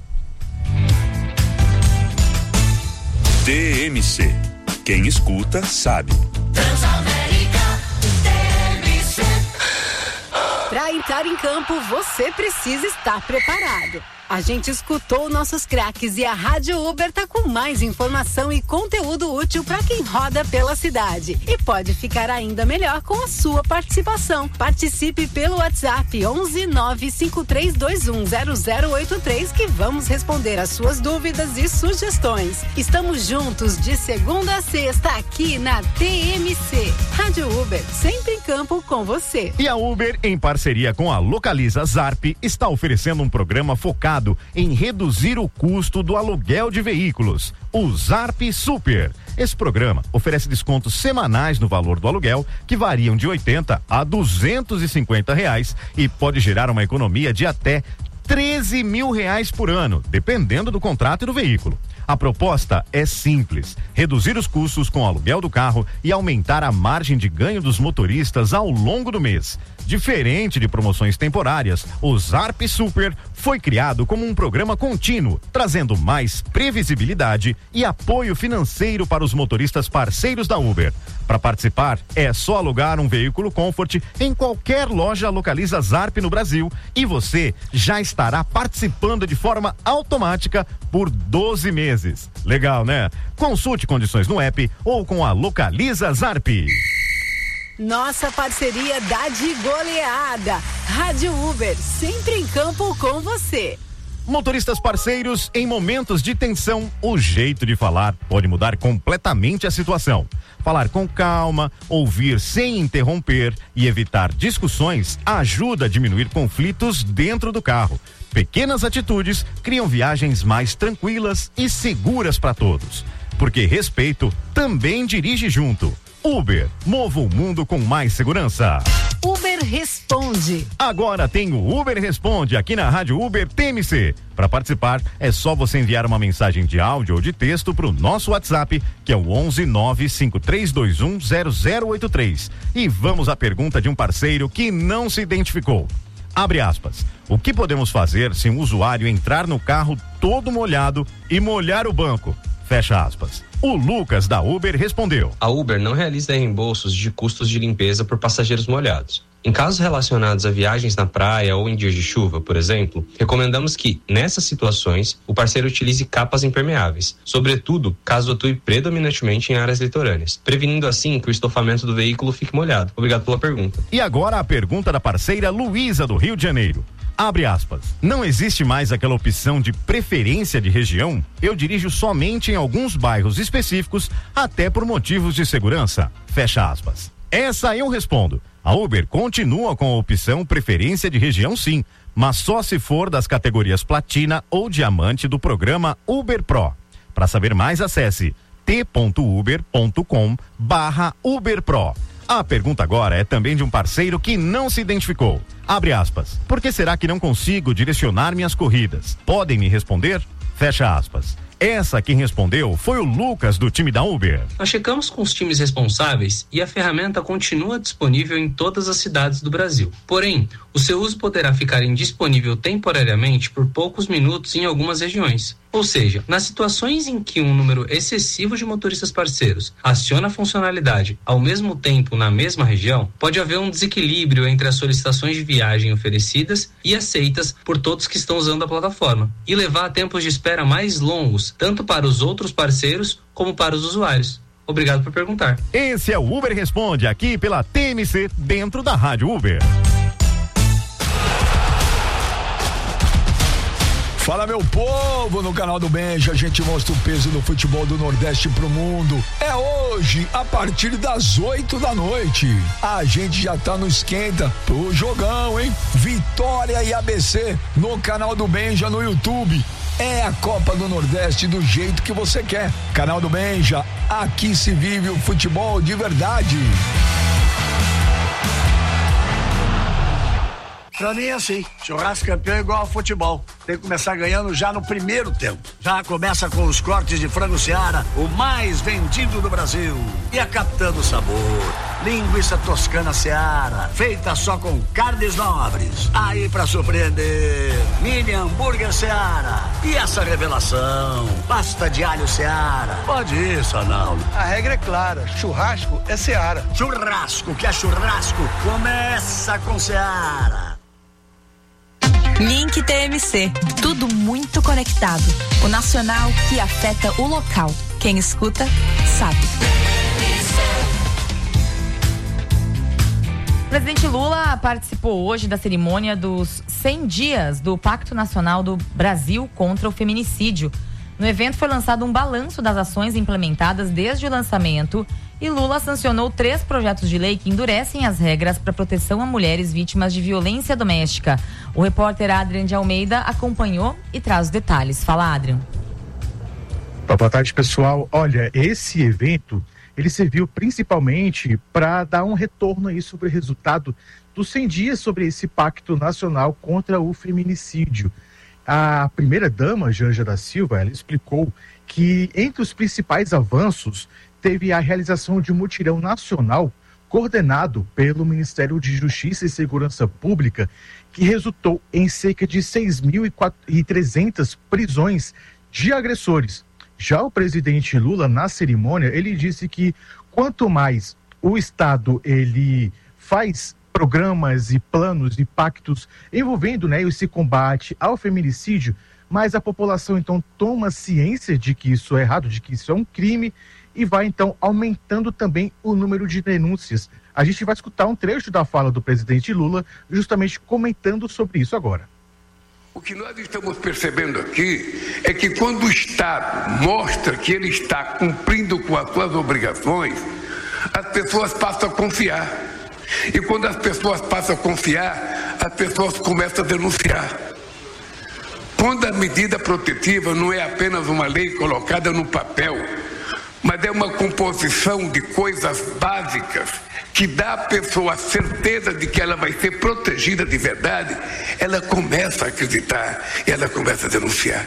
T M C. Quem escuta, sabe. Transamérica T M C. Para entrar em campo, você precisa estar preparado. A gente escutou nossos craques e a Rádio Uber tá com mais informação e conteúdo útil para quem roda pela cidade. E pode ficar ainda melhor com a sua participação. Participe pelo WhatsApp onze nove cinco três dois um zero zero oito três que vamos responder as suas dúvidas e sugestões. Estamos juntos de segunda a sexta aqui na T M C. Rádio Uber, sempre em campo com você. E a Uber, em parceria com a Localiza Zarp, está oferecendo um programa focado em reduzir o custo do aluguel de veículos, o Zarp Super. Esse programa oferece descontos semanais no valor do aluguel, que variam de oitenta a duzentos e cinquenta reais e pode gerar uma economia de até treze mil reais por ano, dependendo do contrato e do veículo. A proposta é simples: reduzir os custos com o aluguel do carro e aumentar a margem de ganho dos motoristas ao longo do mês. Diferente de promoções temporárias, o Zarp Super foi criado como um programa contínuo, trazendo mais previsibilidade e apoio financeiro para os motoristas parceiros da Uber. Para participar, é só alugar um veículo Comfort em qualquer loja Localiza Zarp no Brasil e você já estará participando de forma automática por doze meses. Legal, né? Consulte condições no app ou com a Localiza Zarp. Nossa parceria dá de goleada. Rádio Uber, sempre em campo com você. Motoristas parceiros, em momentos de tensão, o jeito de falar pode mudar completamente a situação. Falar com calma, ouvir sem interromper e evitar discussões ajuda a diminuir conflitos dentro do carro. Pequenas atitudes criam viagens mais tranquilas e seguras para todos. Porque respeito também dirige junto. Uber, mova o mundo com mais segurança. Uber Responde. Agora tem o Uber Responde aqui na Rádio Uber T M C. Para participar, é só você enviar uma mensagem de áudio ou de texto para o nosso WhatsApp, que é o onze nove cinco três dois um zero zero oito três. E vamos à pergunta de um parceiro que não se identificou. Abre aspas. O que podemos fazer se um usuário entrar no carro todo molhado e molhar o banco? Fecha aspas. O Lucas da Uber respondeu. A Uber não realiza reembolsos de custos de limpeza por passageiros molhados. Em casos relacionados a viagens na praia ou em dias de chuva, por exemplo, recomendamos que, nessas situações, o parceiro utilize capas impermeáveis, sobretudo caso atue predominantemente em áreas litorâneas, prevenindo assim que o estofamento do veículo fique molhado. Obrigado pela pergunta. E agora a pergunta da parceira Luísa do Rio de Janeiro. Abre aspas. Não existe mais aquela opção de preferência de região? Eu dirijo somente em alguns bairros específicos, até por motivos de segurança. Fecha aspas. Essa eu respondo. A Uber continua com a opção preferência de região sim, mas só se for das categorias platina ou diamante do programa Uber Pro. Para saber mais, acesse t ponto uber ponto com barra Uber Pro. A pergunta agora é também de um parceiro que não se identificou. Abre aspas. Por que será que não consigo direcionar minhas corridas? Podem me responder? Fecha aspas. Essa quem respondeu foi o Lucas do time da Uber. Nós checamos com os times responsáveis e a ferramenta continua disponível em todas as cidades do Brasil. Porém, o seu uso poderá ficar indisponível temporariamente por poucos minutos em algumas regiões. Ou seja, nas situações em que um número excessivo de motoristas parceiros aciona a funcionalidade ao mesmo tempo na mesma região, pode haver um desequilíbrio entre as solicitações de viagem oferecidas e aceitas por todos que estão usando a plataforma, e levar a tempos de espera mais longos, tanto para os outros parceiros como para os usuários. Obrigado por perguntar. Esse é o Uber Responde, aqui pela T M C, dentro da Rádio Uber. Fala, meu povo, no canal do Benja a gente mostra o peso do futebol do Nordeste pro mundo. É hoje, a partir das oito da noite. A gente já tá no esquenta pro jogão, hein? Vitória e A B C no canal do Benja no YouTube. É a Copa do Nordeste do jeito que você quer. Canal do Benja, aqui se vive o futebol de verdade. Pra mim é assim, churrasco campeão é igual ao futebol, tem que começar ganhando já no primeiro tempo. Já começa com os cortes de frango Seara, o mais vendido do Brasil. E a Capitã do Sabor, linguiça toscana Seara, feita só com carnes nobres. Aí pra surpreender, mini hambúrguer Seara. E essa revelação, pasta de alho Seara. Pode ir, Sanaldo. A regra é clara, churrasco é Seara. Churrasco que é churrasco, começa com Seara. Link T M C, tudo muito conectado. O nacional que afeta o local. Quem escuta, sabe. O presidente Lula participou hoje da cerimônia dos cem dias do Pacto Nacional do Brasil contra o Feminicídio. No evento foi lançado um balanço das ações implementadas desde o lançamento e Lula sancionou três projetos de lei que endurecem as regras para proteção a mulheres vítimas de violência doméstica. O repórter Adrian de Almeida acompanhou e traz os detalhes. Fala, Adrian. Boa tarde, pessoal. Olha, esse evento, ele serviu principalmente para dar um retorno aí sobre o resultado dos cem dias sobre esse Pacto Nacional contra o Feminicídio. A primeira-dama, Janja da Silva, ela explicou que entre os principais avanços teve a realização de um mutirão nacional coordenado pelo Ministério de Justiça e Segurança Pública, que resultou em cerca de seis mil e trezentas prisões de agressores. Já o presidente Lula, na cerimônia, ele disse que quanto mais o Estado ele faz programas e planos e pactos envolvendo, né, esse combate ao feminicídio, mas a população então toma ciência de que isso é errado, de que isso é um crime, e vai então aumentando também o número de denúncias A gente vai escutar um trecho da fala do presidente Lula, justamente comentando sobre isso agora. O que nós estamos percebendo aqui é que quando o Estado mostra que ele está cumprindo com as suas obrigações, as pessoas passam a confiar. E quando as pessoas passam a confiar, as pessoas começam a denunciar. Quando a medida protetiva não é apenas uma lei colocada no papel, mas é uma composição de coisas básicas que dá à pessoa a certeza de que ela vai ser protegida de verdade, ela começa a acreditar e ela começa a denunciar.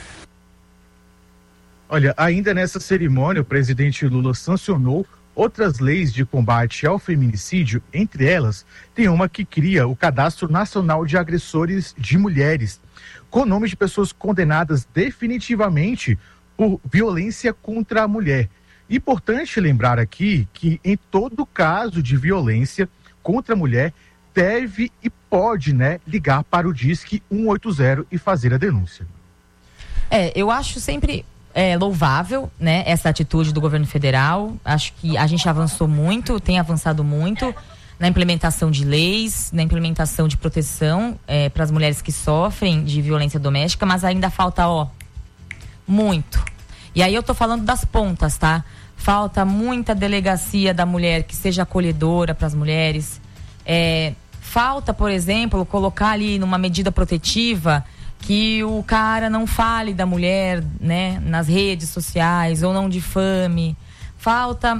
Olha, ainda nessa cerimônia, o presidente Lula sancionou outras leis de combate ao feminicídio. Entre elas, tem uma que cria o Cadastro Nacional de Agressores de Mulheres, com o nome de pessoas condenadas definitivamente por violência contra a mulher. Importante lembrar aqui que em todo caso de violência contra a mulher, deve e pode, né, ligar para o Disque um oito zero e fazer a denúncia. É, eu acho sempre é, louvável, né, essa atitude do governo federal. Acho que a gente avançou muito, tem avançado muito na implementação de leis, na implementação de proteção é, para as mulheres que sofrem de violência doméstica, mas ainda falta, ó, muito. E aí eu tô falando das pontas, tá? Falta muita delegacia da mulher que seja acolhedora para as mulheres. É, falta, por exemplo, colocar ali numa medida protetiva que o cara não fale da mulher, né, nas redes sociais ou não difame. Falta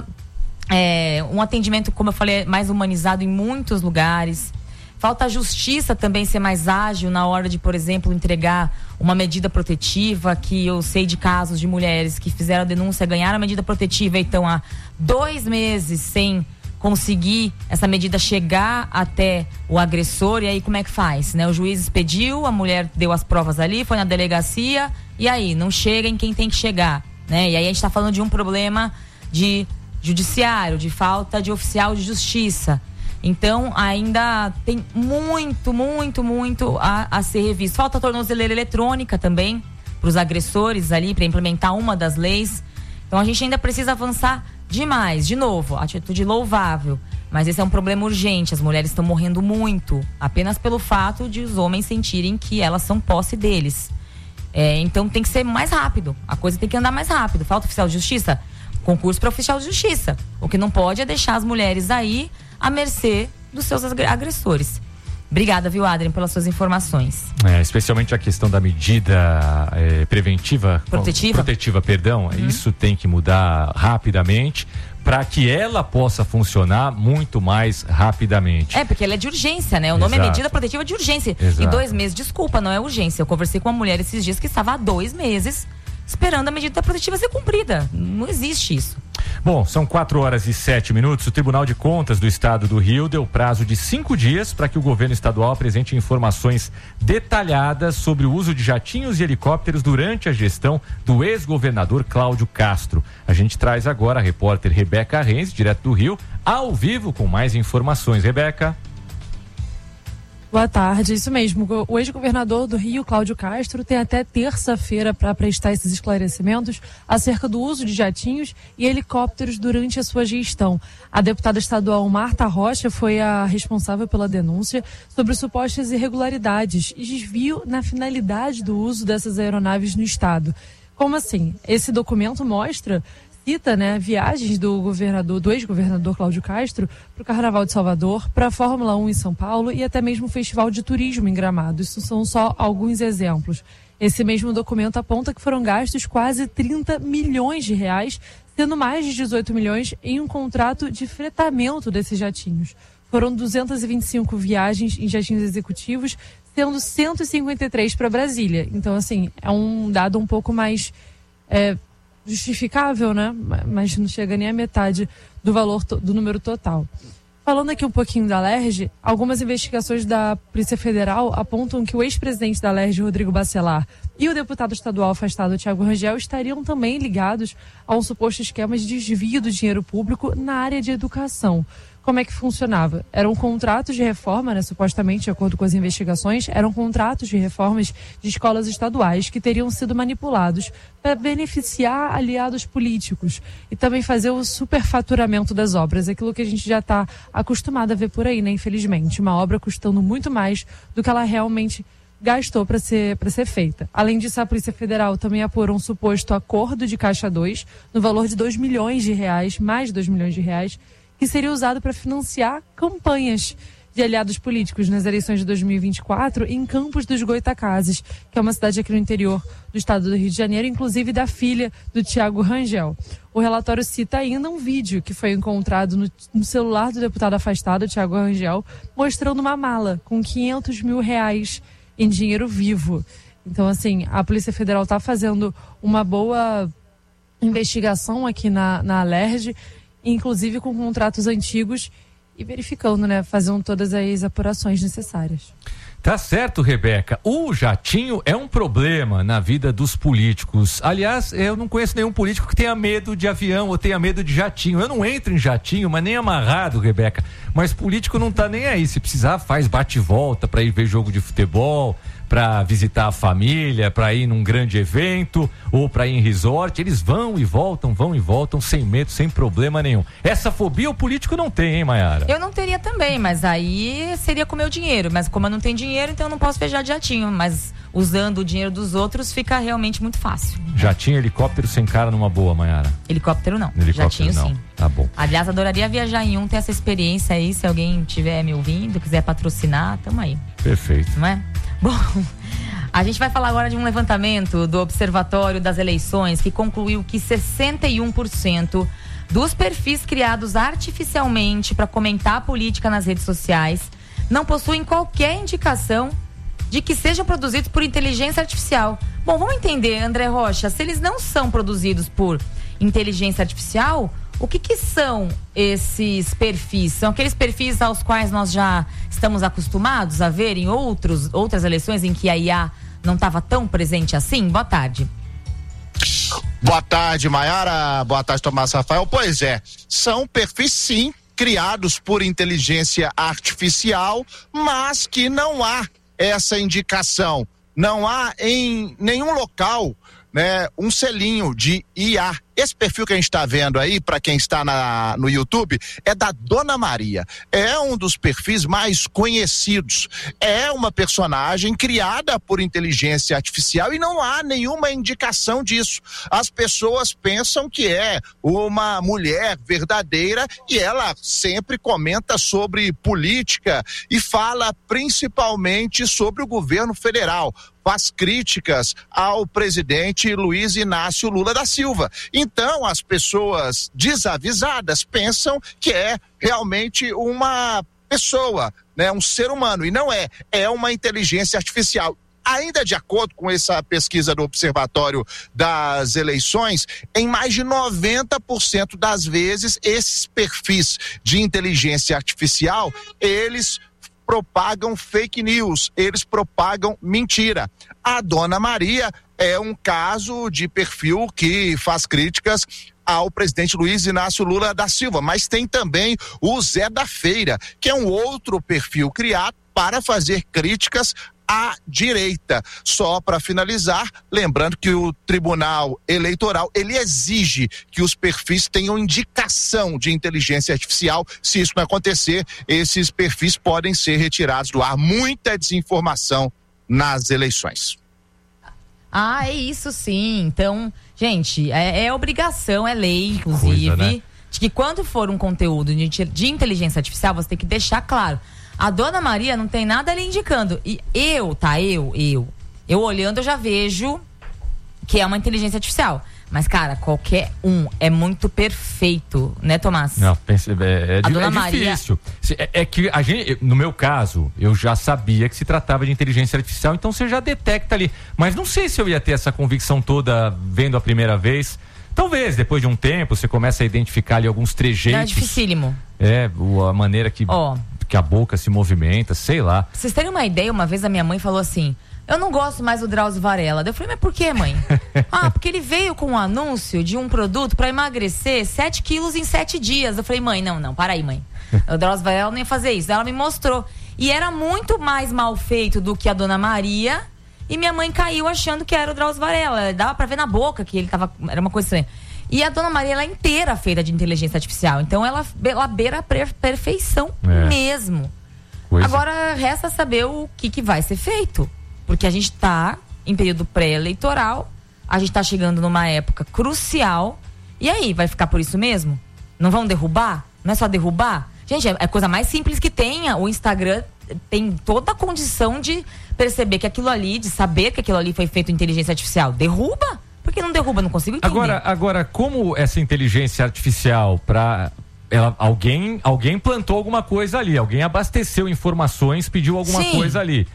é, um atendimento, como eu falei, mais humanizado em muitos lugares. Falta a justiça também ser mais ágil na hora de, por exemplo, entregar uma medida protetiva, que eu sei de casos de mulheres que fizeram a denúncia, ganharam a medida protetiva e estão há dois meses sem conseguir essa medida chegar até o agressor. E aí como é que faz, né? O juiz expediu, a mulher deu as provas ali, foi na delegacia e aí não chega em quem tem que chegar, né? E aí a gente está falando de um problema de judiciário, de falta de oficial de justiça. Então, ainda tem muito, muito, muito a, a ser revisto. Falta a tornozeleira eletrônica também para os agressores ali, para implementar uma das leis. Então, a gente ainda precisa avançar demais. De novo, atitude louvável. Mas esse é um problema urgente. As mulheres estão morrendo muito, apenas pelo fato de os homens sentirem que elas são posse deles. É, então, tem que ser mais rápido. A coisa tem que andar mais rápido. Falta oficial de justiça? Concurso para oficial de justiça. O que não pode é deixar as mulheres aí à mercê dos seus agressores. Obrigada, viu, Adrien, pelas suas informações. É, especialmente a questão da medida é, preventiva, protetiva, protetiva perdão, uhum. Isso tem que mudar rapidamente para que ela possa funcionar muito mais rapidamente. É, porque ela é de urgência, né? O nome Exato. É medida protetiva de urgência. Exato. E dois meses, desculpa, não é urgência. Eu conversei com uma mulher esses dias que estava há dois meses esperando a medida protetiva ser cumprida. Não existe isso. Bom, são quatro horas e sete minutos. O Tribunal de Contas do Estado do Rio deu prazo de cinco dias para que o governo estadual apresente informações detalhadas sobre o uso de jatinhos e helicópteros durante a gestão do ex-governador Cláudio Castro. A gente traz agora a repórter Rebeca Renz, direto do Rio, ao vivo com mais informações. Rebeca. Boa tarde, isso mesmo. O ex-governador do Rio, Cláudio Castro, tem até terça-feira para prestar esses esclarecimentos acerca do uso de jatinhos e helicópteros durante a sua gestão. A deputada estadual Marta Rocha foi a responsável pela denúncia sobre supostas irregularidades e desvio na finalidade do uso dessas aeronaves no estado. Como assim? Esse documento mostra... cita, né, viagens do governador, do ex-governador Cláudio Castro para o Carnaval de Salvador, para a Fórmula um em São Paulo e até mesmo o Festival de Turismo em Gramado. Isso são só alguns exemplos. Esse mesmo documento aponta que foram gastos quase trinta milhões de reais, sendo mais de dezoito milhões em um contrato de fretamento desses jatinhos. Foram duzentas e vinte e cinco viagens em jatinhos executivos, sendo cento e cinquenta e três para Brasília. Então, assim, é um dado um pouco mais... É, justificável, né? Mas não chega nem a metade do valor, do número total. Falando aqui um pouquinho da Alerj, algumas investigações da Polícia Federal apontam que o ex-presidente da Alerj, Rodrigo Bacelar, e o deputado estadual afastado, Thiago Rangel, estariam também ligados a um suposto esquema de desvio do dinheiro público na área de educação. como é que funcionava? Eram contratos de reforma, né, supostamente, de acordo com as investigações, eram contratos de reformas de escolas estaduais que teriam sido manipulados para beneficiar aliados políticos e também fazer o superfaturamento das obras, aquilo que a gente já está acostumado a ver por aí, né, infelizmente. Uma obra custando muito mais do que ela realmente gastou para ser, para ser feita. Além disso, a Polícia Federal também apurou um suposto acordo de Caixa dois no valor de dois milhões de reais, mais de dois milhões de reais, que seria usado para financiar campanhas de aliados políticos nas eleições de dois mil e vinte e quatro em Campos dos Goitacazes, que é uma cidade aqui no interior do estado do Rio de Janeiro, inclusive da filha do Thiago Rangel. O relatório cita ainda um vídeo que foi encontrado no, no celular do deputado afastado, Thiago Rangel, mostrando uma mala com quinhentos mil reais em dinheiro vivo. Então, assim, a Polícia Federal está fazendo uma boa investigação aqui na, na Alerj, inclusive com contratos antigos e verificando, né, fazendo todas as apurações necessárias. Tá certo, Rebeca. O jatinho é um problema na vida dos políticos. Aliás, eu não conheço nenhum político que tenha medo de avião ou tenha medo de jatinho. Eu não entro em jatinho, mas nem amarrado, Rebeca. Mas político não tá nem aí. Se precisar, faz bate-volta para ir ver jogo de futebol, para visitar a família, para ir num grande evento ou para ir em resort. Eles vão e voltam, vão e voltam sem medo, sem problema nenhum. Essa fobia o político não tem, hein, Mayara? Eu não teria também, mas aí seria com o meu dinheiro. Mas como eu não tenho dinheiro, então eu não posso viajar de jatinho. Mas usando o dinheiro dos outros fica realmente muito fácil. Jatinho, helicóptero sem cara numa boa, Mayara? Helicóptero não. Helicóptero jatinho não. Sim. Tá bom. Aliás, adoraria viajar em um, ter essa experiência aí. Se alguém estiver me ouvindo, quiser patrocinar, tamo aí. Perfeito. Não é? Bom, a gente vai falar agora de um levantamento do Observatório das Eleições que concluiu que sessenta e um por cento dos perfis criados artificialmente para comentar a política nas redes sociais não possuem qualquer indicação de que sejam produzidos por inteligência artificial. Bom, vamos entender, André Rocha, se eles não são produzidos por inteligência artificial, o que que são esses perfis? São aqueles perfis aos quais nós já estamos acostumados a ver em outros, outras eleições em que a I A não estava tão presente assim? Boa tarde. Boa tarde, Mayara. Boa tarde, Tomás Rafael. Pois é, são perfis sim, criados por inteligência artificial, mas que não há essa indicação. Não há em nenhum local, né, um selinho de I A. Esse perfil que a gente está vendo aí, para quem está na, no YouTube, é da Dona Maria. É um dos perfis mais conhecidos. É uma personagem criada por inteligência artificial e não há nenhuma indicação disso. As pessoas pensam que é uma mulher verdadeira e ela sempre comenta sobre política e fala principalmente sobre o governo federal. Faz críticas ao presidente Luiz Inácio Lula da Silva. Então, as pessoas desavisadas pensam que é realmente uma pessoa, né, um ser humano, e não é, é uma inteligência artificial. Ainda de acordo com essa pesquisa do Observatório das Eleições, em mais de noventa por cento das vezes, esses perfis de inteligência artificial, eles propagam fake news, eles propagam mentira. A Dona Maria é um caso de perfil que faz críticas ao presidente Luiz Inácio Lula da Silva, mas tem também o Zé da Feira, que é um outro perfil criado para fazer críticas à direita. Só para finalizar, lembrando que o Tribunal Eleitoral, ele exige que os perfis tenham indicação de inteligência artificial. Se isso não acontecer, esses perfis podem ser retirados do ar. Muita desinformação nas eleições. Ah, é isso sim. Então, gente, é, é obrigação, é lei, inclusive, coisa, né? De que quando for um conteúdo de, de inteligência artificial, você tem que deixar claro. A Dona Maria não tem nada ali indicando. E eu, tá, eu, eu, eu olhando eu já vejo que é uma inteligência artificial. Mas, cara, qualquer um é muito perfeito, né, Tomás? Não, pense, é, é, a Dona é Maria... difícil. É, é que a gente, no meu caso, eu já sabia que se tratava de inteligência artificial, então você já detecta ali. Mas não sei se eu ia ter essa convicção toda vendo a primeira vez. Talvez, depois de um tempo, você começa a identificar ali alguns trejeitos. Não, é dificílimo. É, a maneira que... Ó... que a boca se movimenta, sei lá. Pra vocês terem uma ideia, uma vez a minha mãe falou assim: eu não gosto mais do Drauzio Varela. Eu falei, mas por que, mãe? Ah, porque ele veio com um anúncio de um produto pra emagrecer sete quilos em sete dias. Eu falei, mãe, não, não, para aí, mãe. O Drauzio Varela não ia fazer isso. Ela me mostrou. E era muito mais mal feito do que a Dona Maria. E minha mãe caiu achando que era o Drauzio Varela. Dava pra ver na boca que ele tava... Era uma coisa estranha. E a Dona Maria, ela é inteira feita de inteligência artificial. Então, ela, ela beira a perfeição é. mesmo. Coisa. Agora, resta saber o que, que vai ser feito. Porque a gente está em período pré-eleitoral, a gente está chegando numa época crucial. E aí, vai ficar por isso mesmo? Não vão derrubar? Não é só derrubar? Gente, é a coisa mais simples que tenha. O Instagram tem toda a condição de perceber que aquilo ali, de saber que aquilo ali foi feito em inteligência artificial. Derruba? Por que não derruba? Não consigo entender. Agora, agora como essa inteligência artificial para... Ela, alguém, alguém plantou alguma coisa ali, alguém abasteceu informações, pediu alguma Sim. coisa ali.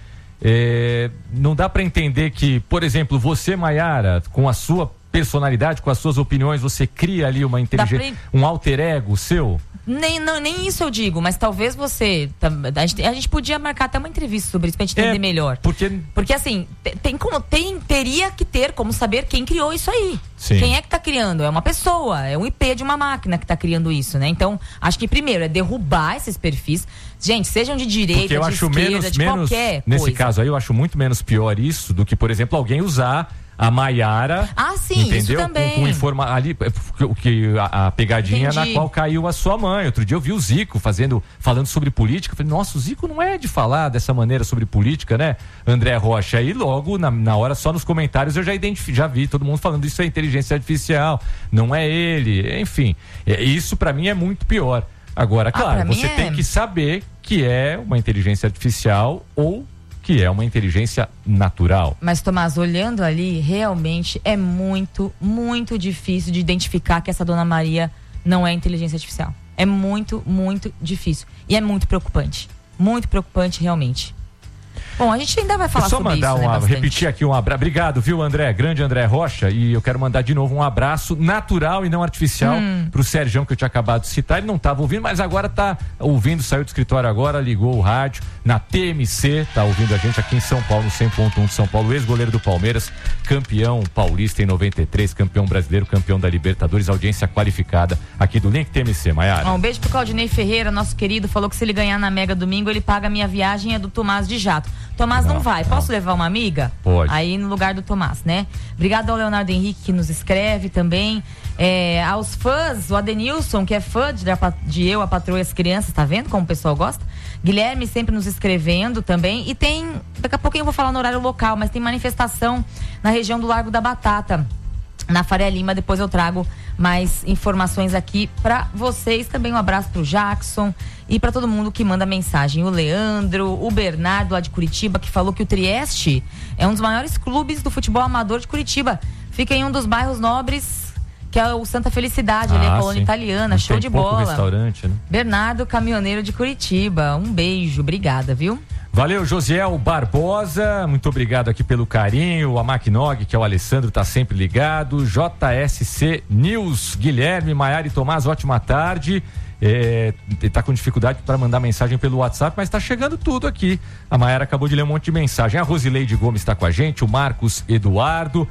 É, não dá para entender que, por exemplo, você, Maiara, com a sua personalidade, com as suas opiniões, você cria ali uma inteligência, pra... um alter ego seu? Nem, não, nem isso eu digo, mas talvez você... A gente, a gente podia marcar até uma entrevista sobre isso pra gente entender é, melhor. Porque... Porque assim, tem como, tem, teria que ter como saber quem criou isso aí. Sim. Quem é que tá criando? É uma pessoa, é um I P de uma máquina que tá criando isso, né? Então, acho que primeiro é derrubar esses perfis. Gente, sejam de direita, porque eu de acho esquerda, menos, de menos, qualquer nesse coisa. caso aí, eu acho muito menos pior isso do que, por exemplo, alguém usar a Maiara, ah, sim, entendeu? Isso também. Com, com informa ali, o que a, a pegadinha Entendi. na qual caiu a sua mãe. Outro dia eu vi o Zico fazendo, falando sobre política. Eu falei, nossa, o Zico não é de falar dessa maneira sobre política, né? André Rocha. Aí logo, na, na hora, só nos comentários, eu já identifiquei, já vi todo mundo falando isso é inteligência artificial, não é ele. Enfim, é, isso pra mim é muito pior. Agora, claro, ah, você é... tem que saber que é uma inteligência artificial ou que é uma inteligência natural. Mas, Tomás, olhando ali, realmente é muito, muito difícil de identificar que essa Dona Maria não é inteligência artificial. É muito, muito difícil. E é muito preocupante. Muito preocupante, realmente. Bom, a gente ainda vai falar só sobre mandar isso, um, né, repetir aqui um abraço. Obrigado, viu, André? Grande André Rocha. E eu quero mandar de novo um abraço natural e não artificial hum. pro Sérgio, que eu tinha acabado de citar. Ele não estava ouvindo, mas agora tá ouvindo, saiu do escritório agora, ligou o rádio na T M C, tá ouvindo a gente aqui em São Paulo, no cem ponto um de São Paulo, ex-goleiro do Palmeiras, campeão paulista em noventa e três, campeão brasileiro, campeão da Libertadores, audiência qualificada aqui do Link T M C, Maiara. Um beijo pro Claudinei Ferreira, nosso querido, falou que se ele ganhar na Mega Domingo, ele paga a minha viagem, é do Tomás de Jato. Tomás não, não vai, posso não. levar uma amiga? Pode. Aí no lugar do Tomás, né? Obrigado ao Leonardo Henrique que nos escreve também, é, aos fãs, o Adenilson, que é fã de, de Eu, a Patroa e as Crianças, tá vendo como o pessoal gosta? Guilherme sempre nos escrevendo também, e tem, daqui a pouquinho eu vou falar no horário local, mas tem manifestação na região do Largo da Batata, na Faria Lima. Depois eu trago mais informações aqui pra vocês. Também um abraço pro Jackson e pra todo mundo que manda mensagem. O Leandro, o Bernardo lá de Curitiba, que falou que o Trieste é um dos maiores clubes do futebol amador de Curitiba. Fica em um dos bairros nobres, que é o Santa Felicidade, ah, ali é a colônia sim. italiana. Show de bola. Restaurante, né? Bernardo, caminhoneiro de Curitiba. Um beijo, obrigada, viu? Valeu, Josiel Barbosa, muito obrigado aqui pelo carinho. A Macnog, que é o Alessandro, tá sempre ligado. J S C News, Guilherme, Maiara e Tomás, ótima tarde. É, tá com dificuldade para mandar mensagem pelo WhatsApp, mas tá chegando tudo aqui. A Maiara acabou de ler um monte de mensagem. A Rosileide Gomes está com a gente, o Marcos Eduardo,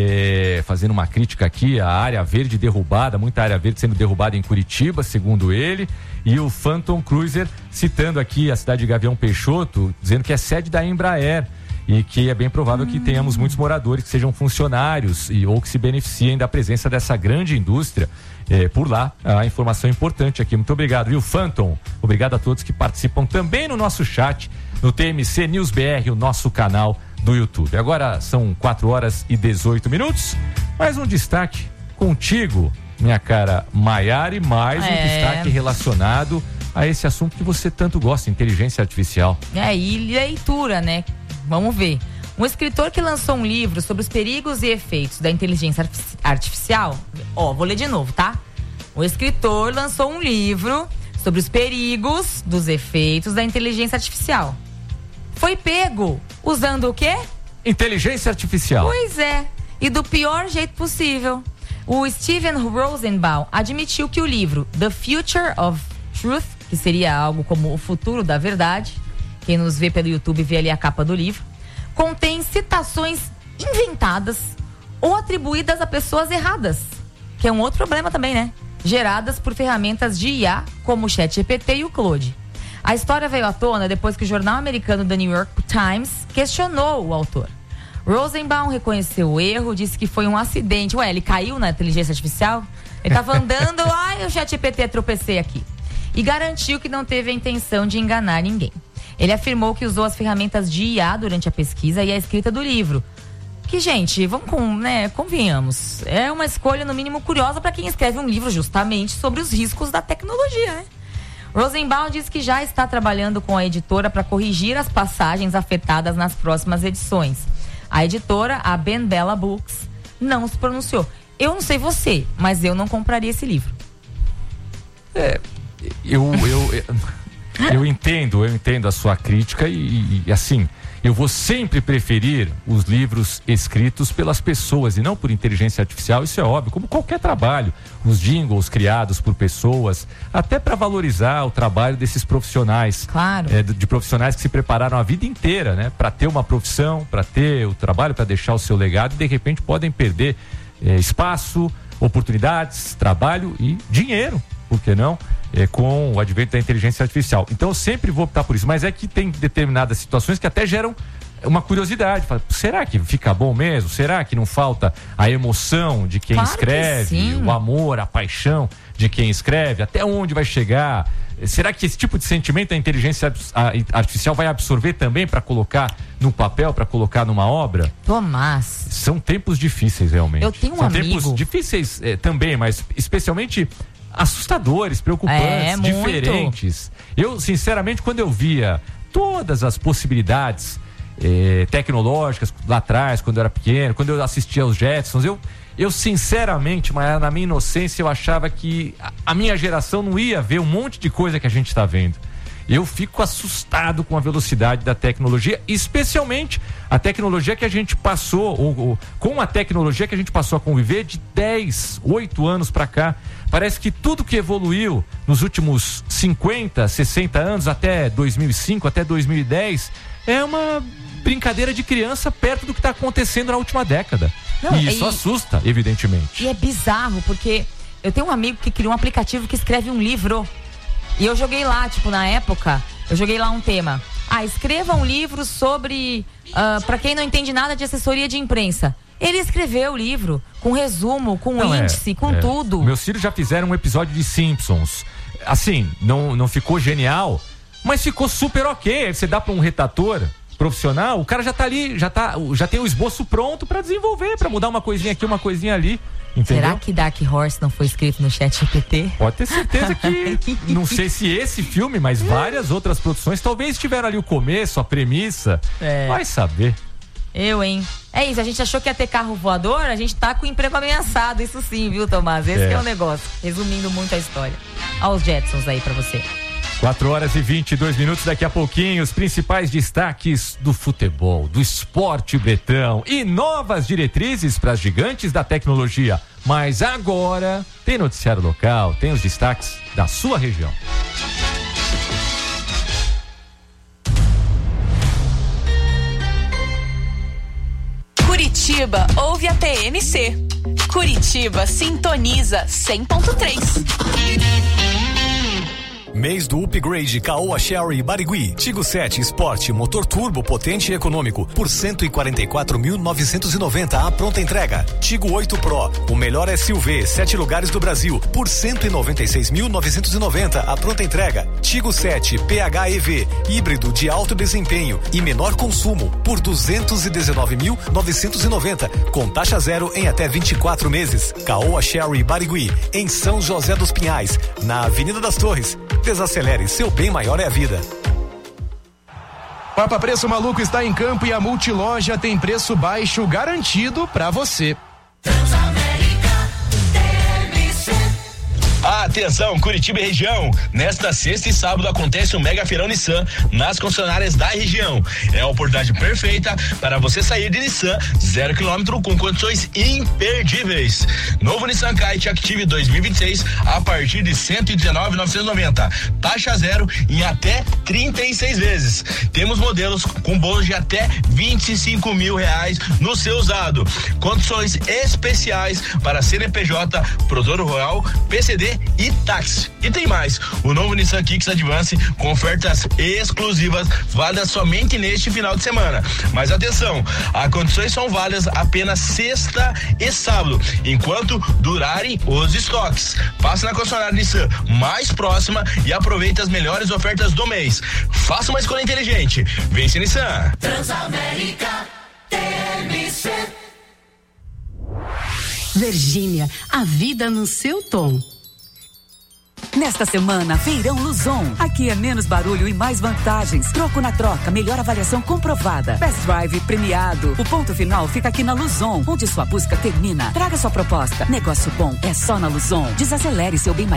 é, fazendo uma crítica aqui à área verde derrubada, muita área verde sendo derrubada em Curitiba, segundo ele. E o Phantom Cruiser citando aqui a cidade de Gavião Peixoto, dizendo que é sede da Embraer e que é bem provável hum. que tenhamos muitos moradores que sejam funcionários e, ou que se beneficiem da presença dessa grande indústria é, por lá. A informação importante aqui. Muito obrigado, viu, Phantom? Obrigado a todos que participam também no nosso chat, no T M C News B R, o nosso canal do YouTube. Agora são quatro horas e dezoito minutos. Mais um destaque contigo, minha cara Maiara, e mais é. um destaque relacionado a esse assunto que você tanto gosta, inteligência artificial. É, e leitura, né? Vamos ver. Um escritor que lançou um livro sobre os perigos e efeitos da inteligência artificial. Ó, vou ler de novo, tá? O escritor lançou um livro sobre os perigos dos efeitos da inteligência artificial. Foi pego usando o quê? Inteligência artificial. Pois é. E do pior jeito possível. O Steven Rosenbaum admitiu que o livro The Future of Truth, que seria algo como o futuro da verdade, quem nos vê pelo YouTube vê ali a capa do livro, contém citações inventadas ou atribuídas a pessoas erradas, que é um outro problema também, né? Geradas por ferramentas de I A, como o ChatGPT e o Claude. A história veio à tona depois que o jornal americano The New York Times questionou o autor. Rosenbaum reconheceu o erro, disse que foi um acidente. Ué, ele caiu na inteligência artificial? Ele estava andando, ai, o ChatGPT tropecei aqui. E garantiu que não teve a intenção de enganar ninguém. Ele afirmou que usou as ferramentas de I A durante a pesquisa e a escrita do livro. Que, gente, vamos com, né, convenhamos, é uma escolha no mínimo curiosa para quem escreve um livro justamente sobre os riscos da tecnologia, né? Rosenbaum diz que já está trabalhando com a editora para corrigir as passagens afetadas nas próximas edições. A editora, a Ben Bella Books, não se pronunciou. Eu não sei você, mas eu não compraria esse livro. É, eu, eu, eu, eu entendo, eu entendo a sua crítica e, e assim, eu vou sempre preferir os livros escritos pelas pessoas e não por inteligência artificial, isso é óbvio, como qualquer trabalho. Os jingles criados por pessoas, até para valorizar o trabalho desses profissionais. Claro. É, de profissionais que se prepararam a vida inteira, né? Para ter uma profissão, para ter o trabalho, para deixar o seu legado e de repente podem perder é, espaço, oportunidades, trabalho e dinheiro, por que não? É, com o advento da inteligência artificial. Então eu sempre vou optar por isso, mas é que tem determinadas situações que até geram uma curiosidade. Fala, será que fica bom mesmo? Será que não falta a emoção de quem Claro escreve, que sim. o amor, a paixão de quem escreve? Até onde vai chegar? Será que esse tipo de sentimento a inteligência artificial vai absorver também para colocar no papel, para colocar numa obra? Tomás. São tempos difíceis, realmente. Eu tenho um São amigo... tempos difíceis eh, também, mas especialmente assustadores, preocupantes, É, muito. diferentes. Eu, sinceramente, quando eu via todas as possibilidades eh, tecnológicas lá atrás, quando eu era pequeno, quando eu assistia aos Jetsons, eu, eu sinceramente, mas na minha inocência, eu achava que a, a minha geração não ia ver um monte de coisa que a gente está vendo. Eu fico assustado com a velocidade da tecnologia, especialmente a tecnologia que a gente passou, ou, ou, com a tecnologia que a gente passou a conviver de dez, oito anos para cá. Parece que tudo que evoluiu nos últimos cinquenta, sessenta anos, até dois mil e cinco, até dois mil e dez, é uma brincadeira de criança perto do que está acontecendo na última década. Não, e isso e, assusta, evidentemente. E é bizarro, porque eu tenho um amigo que criou um aplicativo que escreve um livro. E eu joguei lá, tipo, na época, eu joguei lá um tema. Ah, escreva um livro sobre, uh, pra quem não entende nada de assessoria de imprensa. Ele escreveu o livro, com resumo, com não, índice, é, com é. tudo. Meus filhos já fizeram um episódio de Simpsons. Assim, não, não ficou genial, mas ficou super ok. Você dá pra um redator profissional, o cara já tá ali, já, tá, já tem o esboço pronto pra desenvolver, pra mudar uma coisinha aqui, uma coisinha ali. Entendeu? Será que Dark Horse não foi escrito no ChatGPT? Pode ter certeza que, não sei se esse filme, mas várias outras produções talvez tiveram ali o começo, a premissa. É. Vai saber. Eu, hein? É isso, a gente achou que ia ter carro voador, a gente tá com o emprego ameaçado, isso sim, viu, Tomás? Esse é. que é o negócio, resumindo muito a história. Olha os Jetsons aí pra você. quatro horas e vinte e dois minutos, daqui a pouquinho, os principais destaques do futebol, do esporte bretão e novas diretrizes para as gigantes da tecnologia. Mas agora tem noticiário local, tem os destaques da sua região. Curitiba ouve a T M C. Curitiba sintoniza cem ponto três. Mês do Upgrade Caoa Sherry Barigui. Tigo sete Sport, motor turbo potente e econômico por cento e quarenta e quatro mil novecentos e noventa a pronta entrega. Tigo oito Pro, o melhor S U V, sete lugares do Brasil por cento e noventa e seis mil novecentos e noventa a pronta entrega. Tigo sete P H E V, híbrido de alto desempenho e menor consumo por duzentos e dezenove mil novecentos e noventa com taxa zero em até vinte e quatro meses. Caoa Sherry Barigui, em São José dos Pinhais, na Avenida das Torres. Desacelere, seu bem maior é a vida. Papa Preço Maluco está em campo e a Multiloja tem preço baixo garantido pra você. A Atenção, Curitiba e região. Nesta sexta e sábado acontece o Mega Feirão Nissan nas concessionárias da região. É a oportunidade perfeita para você sair de Nissan zero quilômetro com condições imperdíveis. Novo Nissan Kite Active dois mil e vinte e seis a partir de cento e dezenove mil novecentos e noventa. Taxa zero em até trinta e seis vezes. Temos modelos com bônus de até vinte e cinco mil reais no seu usado. Condições especiais para C N P J, Produtor Rural, P C D e táxi. E tem mais, o novo Nissan Kicks Advance com ofertas exclusivas válidas somente neste final de semana. Mas atenção, as condições são válidas apenas sexta e sábado, enquanto durarem os estoques. Passe na concessionária Nissan mais próxima e aproveite as melhores ofertas do mês. Faça uma escolha inteligente. Vence Nissan. Transamérica T M C. Virgínia, a vida no seu tom. Nesta semana, Feirão Luzon. Aqui é menos barulho e mais vantagens. Troco na troca, melhor avaliação comprovada. Best Drive premiado. O ponto final fica aqui na Luzon, onde sua busca termina. Traga sua proposta. Negócio bom é só na Luzon. Desacelere seu bem